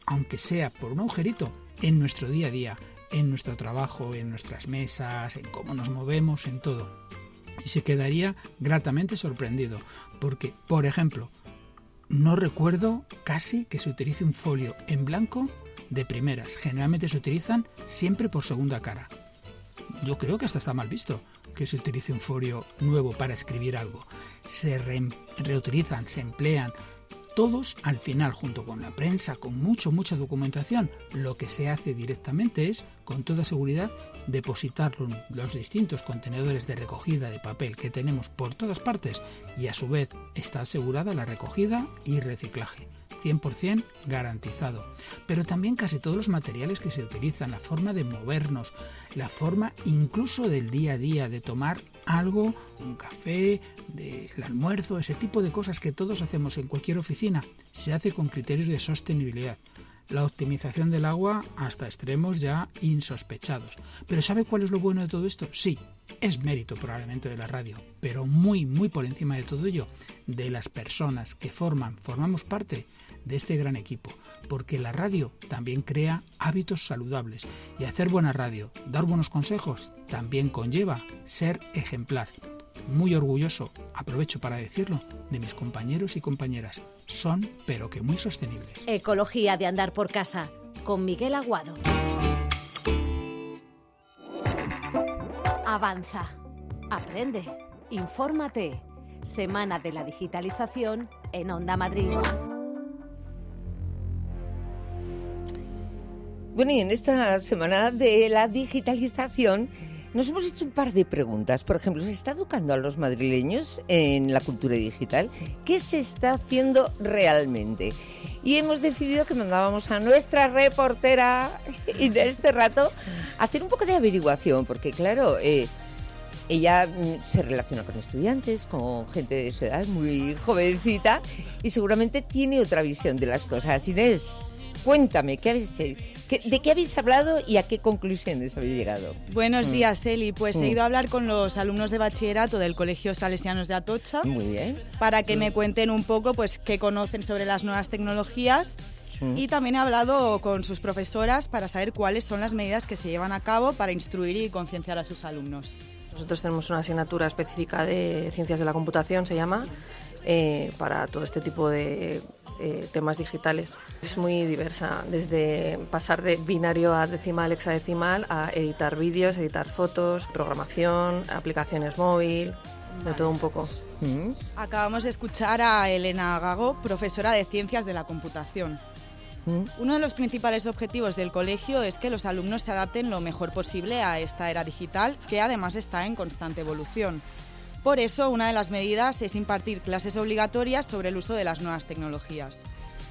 aunque sea por un agujerito, en nuestro día a día, en nuestro trabajo, en nuestras mesas, en cómo nos movemos, en todo. Y se quedaría gratamente sorprendido, porque, por ejemplo, no recuerdo casi que se utilice un folio en blanco de primeras. Generalmente se utilizan siempre por segunda cara. Yo creo que hasta está mal visto que se utilice un folio nuevo para escribir algo. Se re- reutilizan, se emplean todos al final, junto con la prensa, con mucho, mucha documentación. Lo que se hace directamente es, con toda seguridad, depositarlo en los distintos contenedores de recogida de papel que tenemos por todas partes y a su vez está asegurada la recogida y reciclaje. cien por ciento garantizado. Pero también casi todos los materiales que se utilizan, la forma de movernos, la forma incluso del día a día, de tomar algo, un café, del almuerzo, ese tipo de cosas que todos hacemos en cualquier oficina, se hace con criterios de sostenibilidad. La optimización del agua hasta extremos ya insospechados. ¿Pero sabe cuál es lo bueno de todo esto? Sí, es mérito probablemente de la radio, pero muy, muy por encima de todo ello, de las personas que forman, formamos parte de este gran equipo, porque la radio también crea hábitos saludables y hacer buena radio, dar buenos consejos, también conlleva ser ejemplar. Muy orgulloso, aprovecho para decirlo, de mis compañeros y compañeras. Son, pero que muy sostenibles. Ecología de andar por casa, con Miguel Aguado. Avanza, aprende, infórmate. Semana de la Digitalización en Onda Madrid. Bueno, y en esta semana de la digitalización nos hemos hecho un par de preguntas. Por ejemplo, ¿se está educando a los madrileños en la cultura digital? ¿Qué se está haciendo realmente? Y hemos decidido que mandábamos a nuestra reportera Inés Cerrato a hacer un poco de averiguación, porque claro, eh, ella se relaciona con estudiantes, con gente de su edad, muy jovencita, y seguramente tiene otra visión de las cosas. Inés, cuéntame, ¿qué habéis, qué, ¿de qué habéis hablado y a qué conclusiones habéis llegado? Buenos mm. días, Eli. Pues mm. he ido a hablar con los alumnos de bachillerato del Colegio Salesianos de Atocha. Muy bien. Para que mm. me cuenten un poco pues qué conocen sobre las nuevas tecnologías. Mm. Y también he hablado con sus profesoras para saber cuáles son las medidas que se llevan a cabo para instruir y concienciar a sus alumnos. Nosotros tenemos una asignatura específica de Ciencias de la Computación, se llama, eh, para todo este tipo de eh, temas digitales. Es muy diversa, desde pasar de binario a decimal, hexadecimal, a editar vídeos, editar fotos, programación, aplicaciones móvil, de todo un poco. ¿Mm? Acabamos de escuchar a Elena Gago, profesora de Ciencias de la Computación. Uno de los principales objetivos del colegio es que los alumnos se adapten lo mejor posible a esta era digital, que además está en constante evolución. Por eso, una de las medidas es impartir clases obligatorias sobre el uso de las nuevas tecnologías.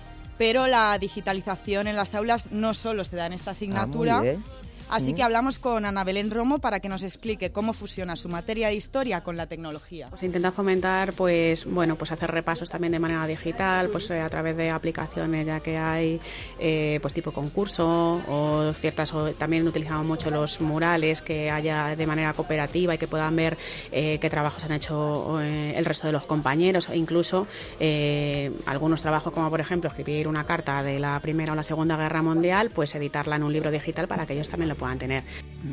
Pero la digitalización en las aulas no solo se da en esta asignatura, ah, así que hablamos con Ana Belén Romo para que nos explique cómo fusiona su materia de historia con la tecnología. Pues intenta fomentar, pues bueno, pues hacer repasos también de manera digital, pues eh, a través de aplicaciones ya que hay, eh, pues tipo concurso o ciertas, o también utilizamos mucho los murales que haya de manera cooperativa y que puedan ver eh, qué trabajos han hecho eh, el resto de los compañeros, e incluso eh, algunos trabajos como por ejemplo escribir una carta de la Primera o la Segunda Guerra Mundial, pues editarla en un libro digital para que ellos también lo puedan tener.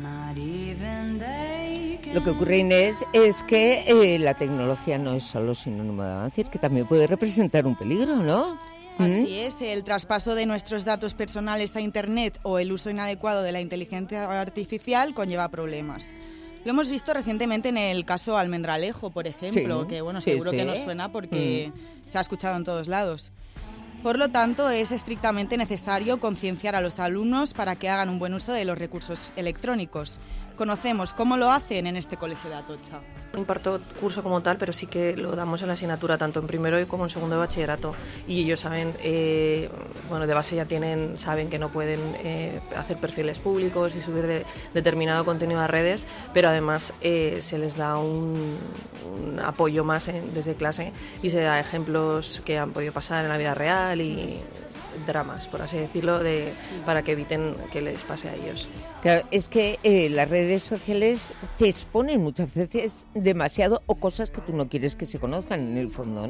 Lo que ocurre, Inés, es que eh, la tecnología no es solo sinónimo de avance, es que también puede representar un peligro, ¿no? Así ¿Mm? es, el traspaso de nuestros datos personales a Internet o el uso inadecuado de la inteligencia artificial conlleva problemas. Lo hemos visto recientemente en el caso Almendralejo, por ejemplo, sí, que bueno, sí, seguro sí. que nos suena porque mm. se ha escuchado en todos lados. Por lo tanto, es estrictamente necesario concienciar a los alumnos para que hagan un buen uso de los recursos electrónicos. Conocemos cómo lo hacen en este colegio de Atocha. No imparto curso como tal, pero sí que lo damos en la asignatura, tanto en primero como en segundo de bachillerato. Y ellos saben, eh, bueno, de base ya tienen, saben que no pueden eh, hacer perfiles públicos y subir de, determinado contenido a redes, pero además eh, se les da un, un apoyo más en, desde clase y se da ejemplos que han podido pasar en la vida real y dramas, por así decirlo, de, para que eviten que les pase a ellos. Claro, es que eh, las redes sociales te exponen muchas veces demasiado o cosas que tú no quieres que se conozcan en el fondo, ¿no?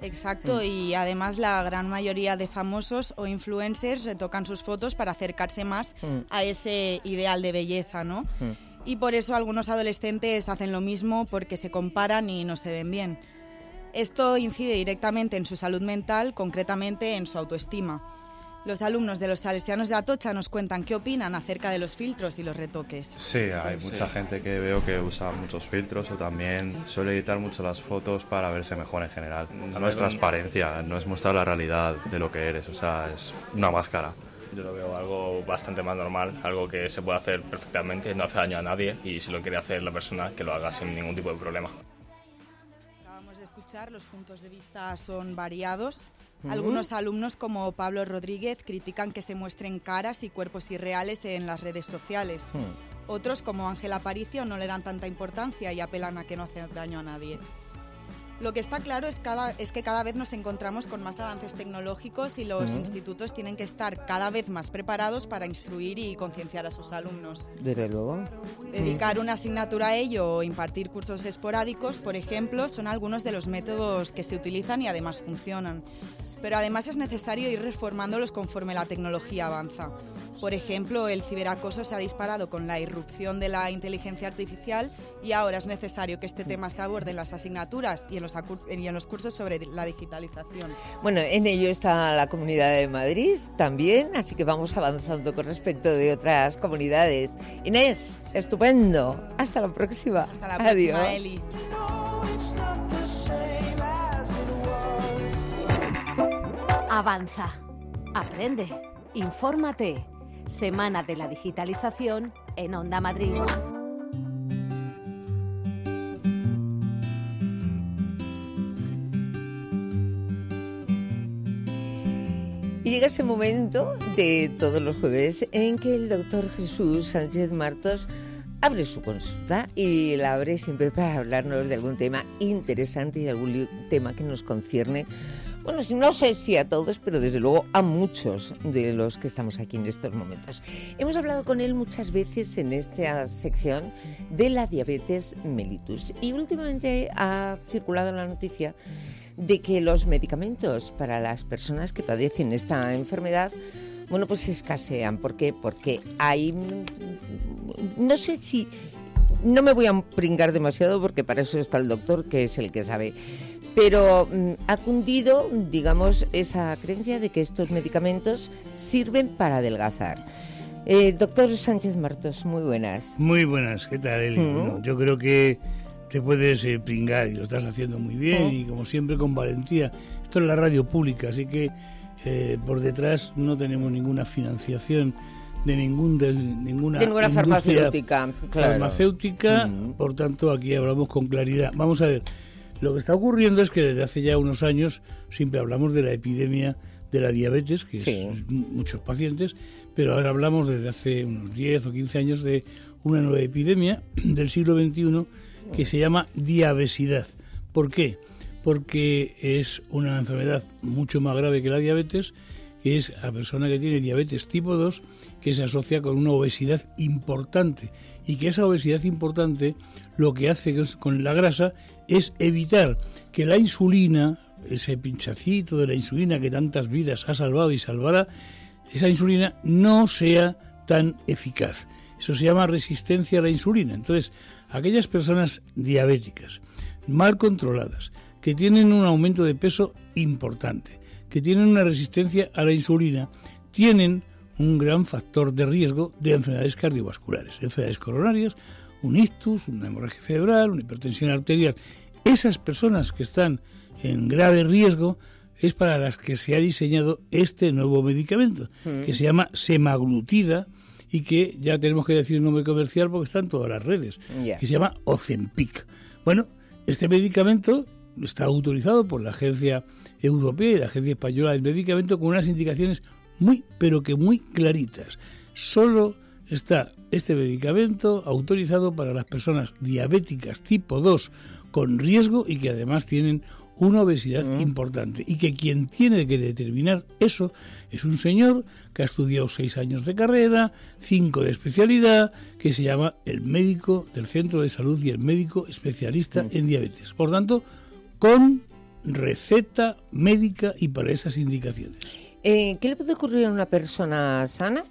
Exacto, mm. y además la gran mayoría de famosos o influencers retocan sus fotos para acercarse más mm. a ese ideal de belleza, ¿no? Mm. Y por eso algunos adolescentes hacen lo mismo porque se comparan y no se ven bien. Esto incide directamente en su salud mental, concretamente en su autoestima. Los alumnos de los Salesianos de Atocha nos cuentan qué opinan acerca de los filtros y los retoques. Sí, hay mucha sí. gente que veo que usa muchos filtros o también suele editar mucho las fotos para verse mejor en general. No, no es transparencia, no es mostrar la realidad de lo que eres, o sea, es una máscara. Yo lo veo algo bastante más normal, algo que se puede hacer perfectamente, no hace daño a nadie y si lo quiere hacer la persona, que lo haga sin ningún tipo de problema. Acabamos de escuchar, los puntos de vista son variados. Algunos alumnos, como Pablo Rodríguez, critican que se muestren caras y cuerpos irreales en las redes sociales. Hmm. Otros, como Ángel Aparicio, no le dan tanta importancia y apelan a que no hace daño a nadie. Lo que está claro es, cada, es que cada vez nos encontramos con más avances tecnológicos y los uh-huh. institutos tienen que estar cada vez más preparados para instruir y concienciar a sus alumnos. Desde luego. Dedicar una asignatura a ello o impartir cursos esporádicos, por ejemplo, son algunos de los métodos que se utilizan y además funcionan. Pero además es necesario ir reformándolos conforme la tecnología avanza. Por ejemplo, el ciberacoso se ha disparado con la irrupción de la inteligencia artificial y ahora es necesario que este tema se aborde en las asignaturas y en los, y en los cursos sobre la digitalización. Bueno, en ello está la Comunidad de Madrid también, así que vamos avanzando con respecto de otras comunidades. Inés, estupendo. Hasta la próxima. Hasta la Adiós. próxima, Eli. Avanza. Aprende. Infórmate. Semana de la Digitalización en Onda Madrid. Y llega ese momento de todos los jueves en que el doctor Jesús Sánchez Martos abre su consulta y la abre siempre para hablarnos de algún tema interesante y de algún tema que nos concierne. Bueno, no sé si a todos, pero desde luego a muchos de los que estamos aquí en estos momentos. Hemos hablado con él muchas veces en esta sección de la diabetes mellitus y últimamente ha circulado la noticia de que los medicamentos para las personas que padecen esta enfermedad, bueno, pues escasean. ¿Por qué? Porque hay, no sé si, no me voy a pringar demasiado porque para eso está el doctor, que es el que sabe. Pero mm, ha cundido, digamos, esa creencia de que estos medicamentos sirven para adelgazar. Eh, doctor Sánchez Martos, muy buenas. Muy buenas, ¿qué tal, Eli? ¿Mm? Bueno, yo creo que te puedes eh, pringar y lo estás haciendo muy bien ¿Mm? y como siempre con valentía. Esto es la radio pública, así que eh, por detrás no tenemos ninguna financiación de, ningún, de ninguna, de ninguna farmacéutica. Claro. Farmacéutica, ¿Mm? Por tanto aquí hablamos con claridad. Vamos a ver. Lo que está ocurriendo es que desde hace ya unos años siempre hablamos de la epidemia de la diabetes, que sí. es muchos pacientes, pero ahora hablamos desde hace unos diez o quince años de una nueva epidemia del siglo veintiuno que se llama diabesidad. ¿Por qué? Porque es una enfermedad mucho más grave que la diabetes, que es la persona que tiene diabetes tipo dos, que se asocia con una obesidad importante y que esa obesidad importante lo que hace con la grasa es evitar que la insulina, ese pinchacito de la insulina que tantas vidas ha salvado y salvará, esa insulina no sea tan eficaz. Eso se llama resistencia a la insulina. Entonces, aquellas personas diabéticas, mal controladas, que tienen un aumento de peso importante, que tienen una resistencia a la insulina, tienen un gran factor de riesgo de enfermedades cardiovasculares, enfermedades coronarias, un ictus, una hemorragia cerebral, una hipertensión arterial. Esas personas que están en grave riesgo es para las que se ha diseñado este nuevo medicamento, mm. que se llama semaglutida y que ya tenemos que decir un nombre comercial porque está en todas las redes, yeah. que se llama Ozempic. Bueno, este medicamento está autorizado por la Agencia Europea y la Agencia Española del Medicamento con unas indicaciones muy, pero que muy claritas. Solo está este medicamento autorizado para las personas diabéticas tipo dos con riesgo y que además tienen una obesidad mm. importante. Y que quien tiene que determinar eso es un señor que ha estudiado seis años de carrera, cinco de especialidad, que se llama el médico del centro de salud y el médico especialista mm. en diabetes. Por tanto, con receta médica y para esas indicaciones. Eh, ¿Qué le puede ocurrir a una persona sana?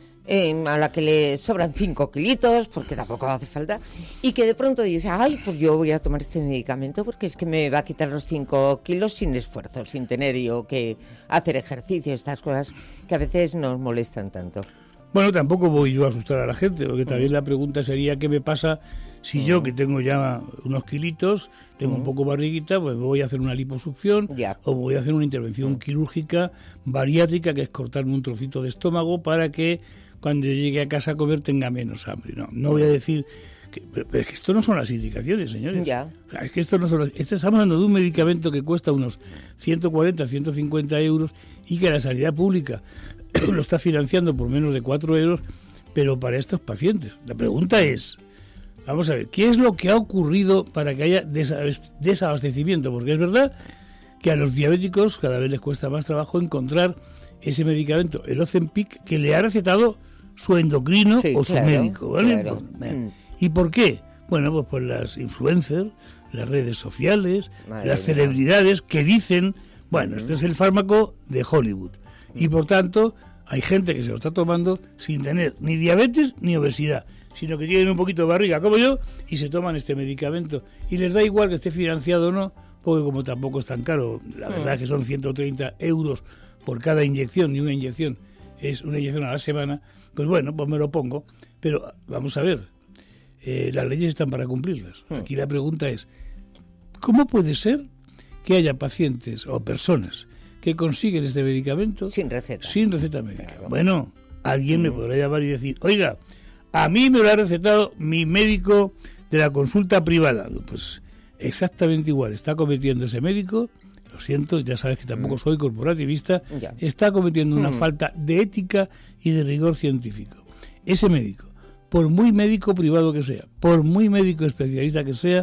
Eh, a la que le sobran cinco kilitos, porque tampoco hace falta, y que de pronto dice, ay, pues yo voy a tomar este medicamento porque es que me va a quitar los cinco kilos sin esfuerzo, sin tener yo que hacer ejercicio, estas cosas que a veces nos molestan tanto. Bueno, tampoco voy yo a asustar a la gente, porque también la pregunta sería qué me pasa si yo, que tengo ya unos kilitos, tengo un poco barriguita, pues voy a hacer una liposucción ya. o voy a hacer una intervención quirúrgica bariátrica, que es cortarme un trocito de estómago para que cuando yo llegue a casa a comer tenga menos hambre. No, no voy a decir... Que, pero, pero es que esto no son las indicaciones, señores. Ya. O sea, es que esto no son las, esto estamos hablando de un medicamento que cuesta unos ciento cuarenta, ciento cincuenta euros y que la sanidad pública lo está financiando por menos de cuatro euros, pero para estos pacientes. La pregunta es, vamos a ver, ¿qué es lo que ha ocurrido para que haya desabastecimiento? Porque es verdad que a los diabéticos cada vez les cuesta más trabajo encontrar ese medicamento, el Ozempic, que le ha recetado su endocrino sí, o su claro, médico, ¿vale? Claro. Pues, mm. ¿Y por qué? Bueno, pues por las influencers, las redes sociales, Madre las celebridades mía. que dicen, bueno, mm. este es el fármaco de Hollywood. Mm. Y por tanto, hay gente que se lo está tomando sin tener ni diabetes ni obesidad, sino que tienen un poquito de barriga, como yo, y se toman este medicamento. Y les da igual que esté financiado o no, porque como tampoco es tan caro, la mm. verdad es que son ciento treinta euros por cada inyección, y una inyección es una inyección a la semana, pues bueno, pues me lo pongo. Pero vamos a ver, eh, las leyes están para cumplirlas. Aquí la pregunta es, ¿cómo puede ser que haya pacientes o personas que consiguen este medicamento sin receta, sin receta médica? Claro. Bueno, alguien mm. me podrá llamar y decir, oiga, a mí me lo ha recetado mi médico de la consulta privada. Pues exactamente igual, está cometiendo ese médico, lo siento, ya sabes que tampoco mm. soy corporativista, ya. está cometiendo una mm. falta de ética y de rigor científico. Ese médico, por muy médico privado que sea, por muy médico especialista que sea,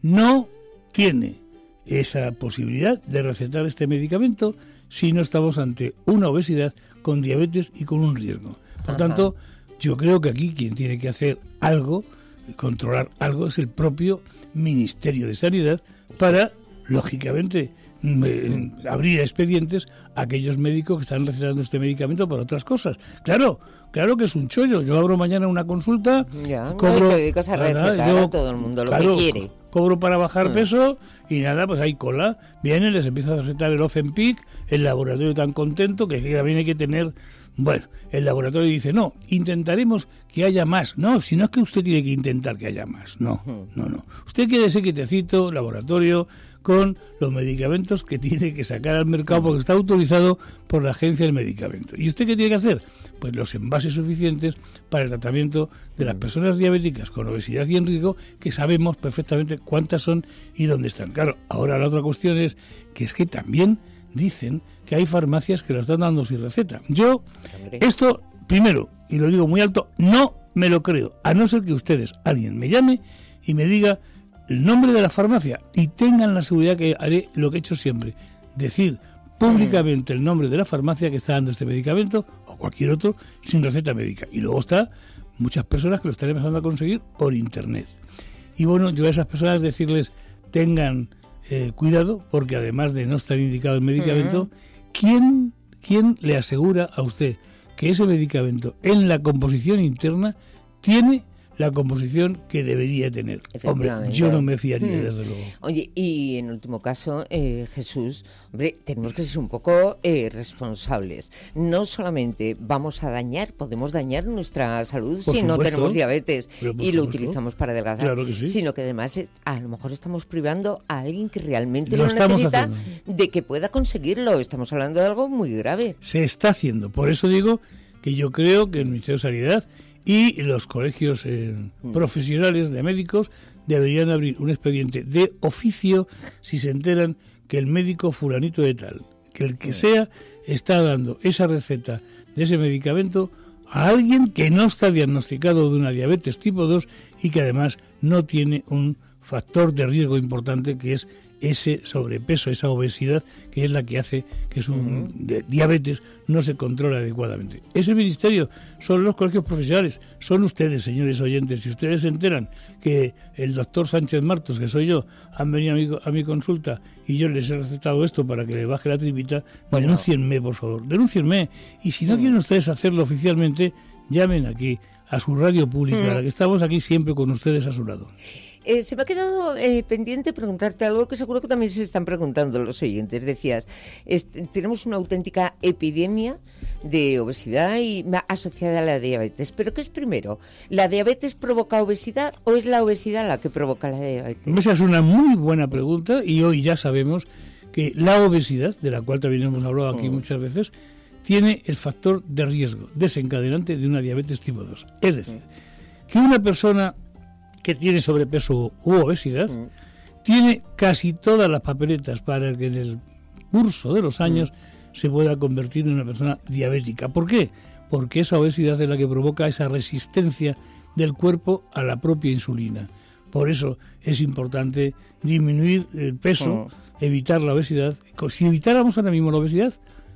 no tiene esa posibilidad de recetar este medicamento si no estamos ante una obesidad con diabetes y con un riesgo. Por Ajá. tanto, yo creo que aquí quien tiene que hacer algo, controlar algo, es el propio Ministerio de Sanidad para, lógicamente, eh, abrir expedientes a aquellos médicos que están recetando este medicamento para otras cosas. Claro, claro que es un chollo. Yo abro mañana una consulta, ya, cobro, no te dedicas a recetar nada, yo, a todo el mundo lo claro, que quiere. Cobro para bajar mm. peso y nada, pues hay cola. Vienen, les empieza a recetar el Ozempic, el laboratorio tan contento que también hay que tener... Bueno, el laboratorio dice, no, intentaremos que haya más. No, si no es que usted tiene que intentar que haya más. No, no, no. Usted quédese quietecito, laboratorio, con los medicamentos que tiene que sacar al mercado porque está autorizado por la Agencia del Medicamento. ¿Y usted qué tiene que hacer? Pues los envases suficientes para el tratamiento de las personas diabéticas con obesidad y en riesgo, que sabemos perfectamente cuántas son y dónde están. Claro, ahora la otra cuestión es que es que también dicen que hay farmacias que lo están dando sin receta. Yo, esto, primero, y lo digo muy alto, no me lo creo, a no ser que ustedes, alguien me llame y me diga el nombre de la farmacia y tengan la seguridad que haré lo que he hecho siempre, decir públicamente el nombre de la farmacia que está dando este medicamento o cualquier otro sin receta médica. Y luego está muchas personas que lo están empezando a conseguir por internet. Y bueno, yo a esas personas decirles tengan eh, cuidado, porque además de no estar indicado el medicamento, uh-huh. ¿quién, ¿quién le asegura a usted que ese medicamento en la composición interna tiene la composición que debería tener? Hombre, yo no me fiaría, hmm. desde luego. Oye, y en último caso, eh, Jesús, hombre, tenemos que ser un poco eh, responsables. No solamente vamos a dañar, podemos dañar nuestra salud por si supuesto, no tenemos diabetes y supuesto. lo utilizamos para adelgazar, claro que sí. sino que además a lo mejor estamos privando a alguien que realmente lo, lo necesita haciendo. de que pueda conseguirlo. Estamos hablando de algo muy grave. Se está haciendo. Por eso digo que yo creo que el Ministerio de Sanidad y los colegios eh, mm. profesionales de médicos deberían abrir un expediente de oficio si se enteran que el médico fulanito de tal, que el que sea, está dando esa receta de ese medicamento a alguien que no está diagnosticado de una diabetes tipo dos y que además no tiene un factor de riesgo importante que es ese sobrepeso, esa obesidad, que es la que hace que su uh-huh. diabetes no se controle adecuadamente. Es el Ministerio, son los colegios profesionales, son ustedes, señores oyentes. Si ustedes se enteran que el doctor Sánchez Martos, que soy yo, han venido a mi, a mi consulta y yo les he recetado esto para que le baje la tripita, bueno. denúncienme, por favor, denúncienme. Y si no uh-huh. quieren ustedes hacerlo oficialmente, llamen aquí a su radio pública, uh-huh. a la que estamos aquí siempre con ustedes a su lado. Eh, se me ha quedado eh, pendiente preguntarte algo que seguro que también se están preguntando los oyentes. Decías, este, tenemos una auténtica epidemia de obesidad y asociada a la diabetes. ¿Pero qué es primero? ¿La diabetes provoca obesidad o es la obesidad la que provoca la diabetes? Esa es una muy buena pregunta y hoy ya sabemos que la obesidad, de la cual también hemos hablado aquí mm. muchas veces, tiene el factor de riesgo desencadenante de una diabetes tipo dos. Es decir, mm. que una persona que tiene sobrepeso u obesidad, mm. tiene casi todas las papeletas para que en el curso de los años mm. se pueda convertir en una persona diabética. ¿Por qué? Porque esa obesidad es la que provoca esa resistencia del cuerpo a la propia insulina. Por eso es importante disminuir el peso, mm. evitar la obesidad. Si evitáramos ahora mismo la obesidad,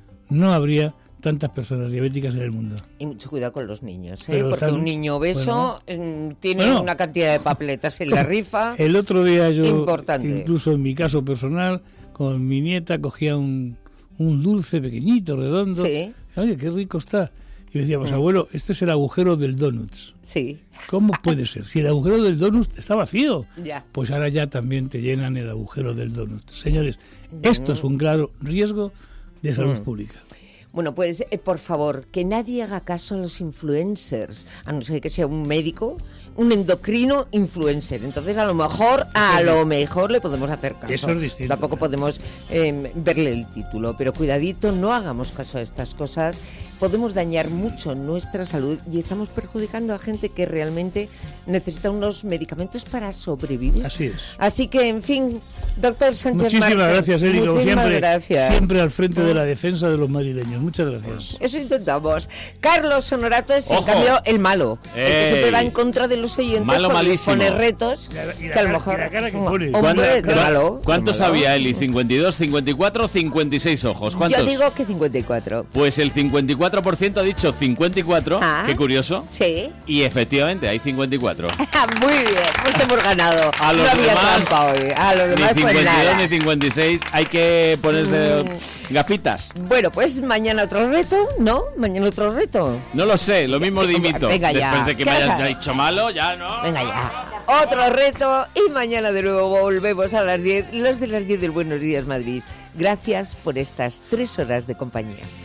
no habría tantas personas diabéticas en el mundo. Y mucho cuidado con los niños, ¿eh? Porque están, un niño obeso bueno, tiene bueno, una cantidad de papeletas en la rifa. El otro día yo, importante. incluso en mi caso personal, con mi nieta cogía un, un dulce pequeñito, redondo. Sí. Oye, qué rico está. Y me decía, pues mm. abuelo, este es el agujero del donuts. Sí. ¿Cómo puede ser? Si el agujero del donut está vacío, ya. pues ahora ya también te llenan el agujero del donut. Señores, mm. esto es un claro riesgo de salud mm. pública. Bueno, pues, eh, por favor, que nadie haga caso a los influencers, a no ser que sea un médico, un endocrino influencer. Entonces, a lo mejor, a lo mejor le podemos hacer caso. Eso es distinto. Tampoco podemos eh, verle el título, pero cuidadito, no hagamos caso a estas cosas. Podemos dañar mucho nuestra salud y estamos perjudicando a gente que realmente necesita unos medicamentos para sobrevivir. Así es. Así que, en fin, doctor Sánchez Muchísimas Martín, gracias, Eri, como siempre, gracias. siempre al frente de la defensa de los madrileños. Muchas gracias. Eso intentamos. Carlos Honorato es, Ojo. en cambio, el malo. Ey. El que siempre va en contra de los oyentes. Malo malísimo. Pone retos y la, y la que a lo cara, mejor... la cara que pone. Hombre, de malo. ¿Cuántos malo. había, Eli? ¿cincuenta y dos, cincuenta y cuatro, cincuenta y seis ojos? ¿Cuántos? Yo digo que cincuenta y cuatro. Pues el cincuenta y cuatro por ciento ha dicho cincuenta y cuatro. Ah, qué curioso. Sí. Y efectivamente, hay cincuenta y cuatro. Muy bien, pues hemos ganado. A los no había demás, trampa hoy. A los demás, ni cincuenta y dos pues nada. ni cincuenta y seis. Hay que ponerse mm. gafitas. Bueno, pues mañana otro reto, ¿no? Mañana otro reto. No lo sé, lo mismo dimito. Venga ya. Después de que me hayas dicho malo, ya no. Venga ya. Otro reto y mañana de nuevo volvemos a las diez. Los de las diez del Buenos Días Madrid. Gracias por estas tres horas de compañía.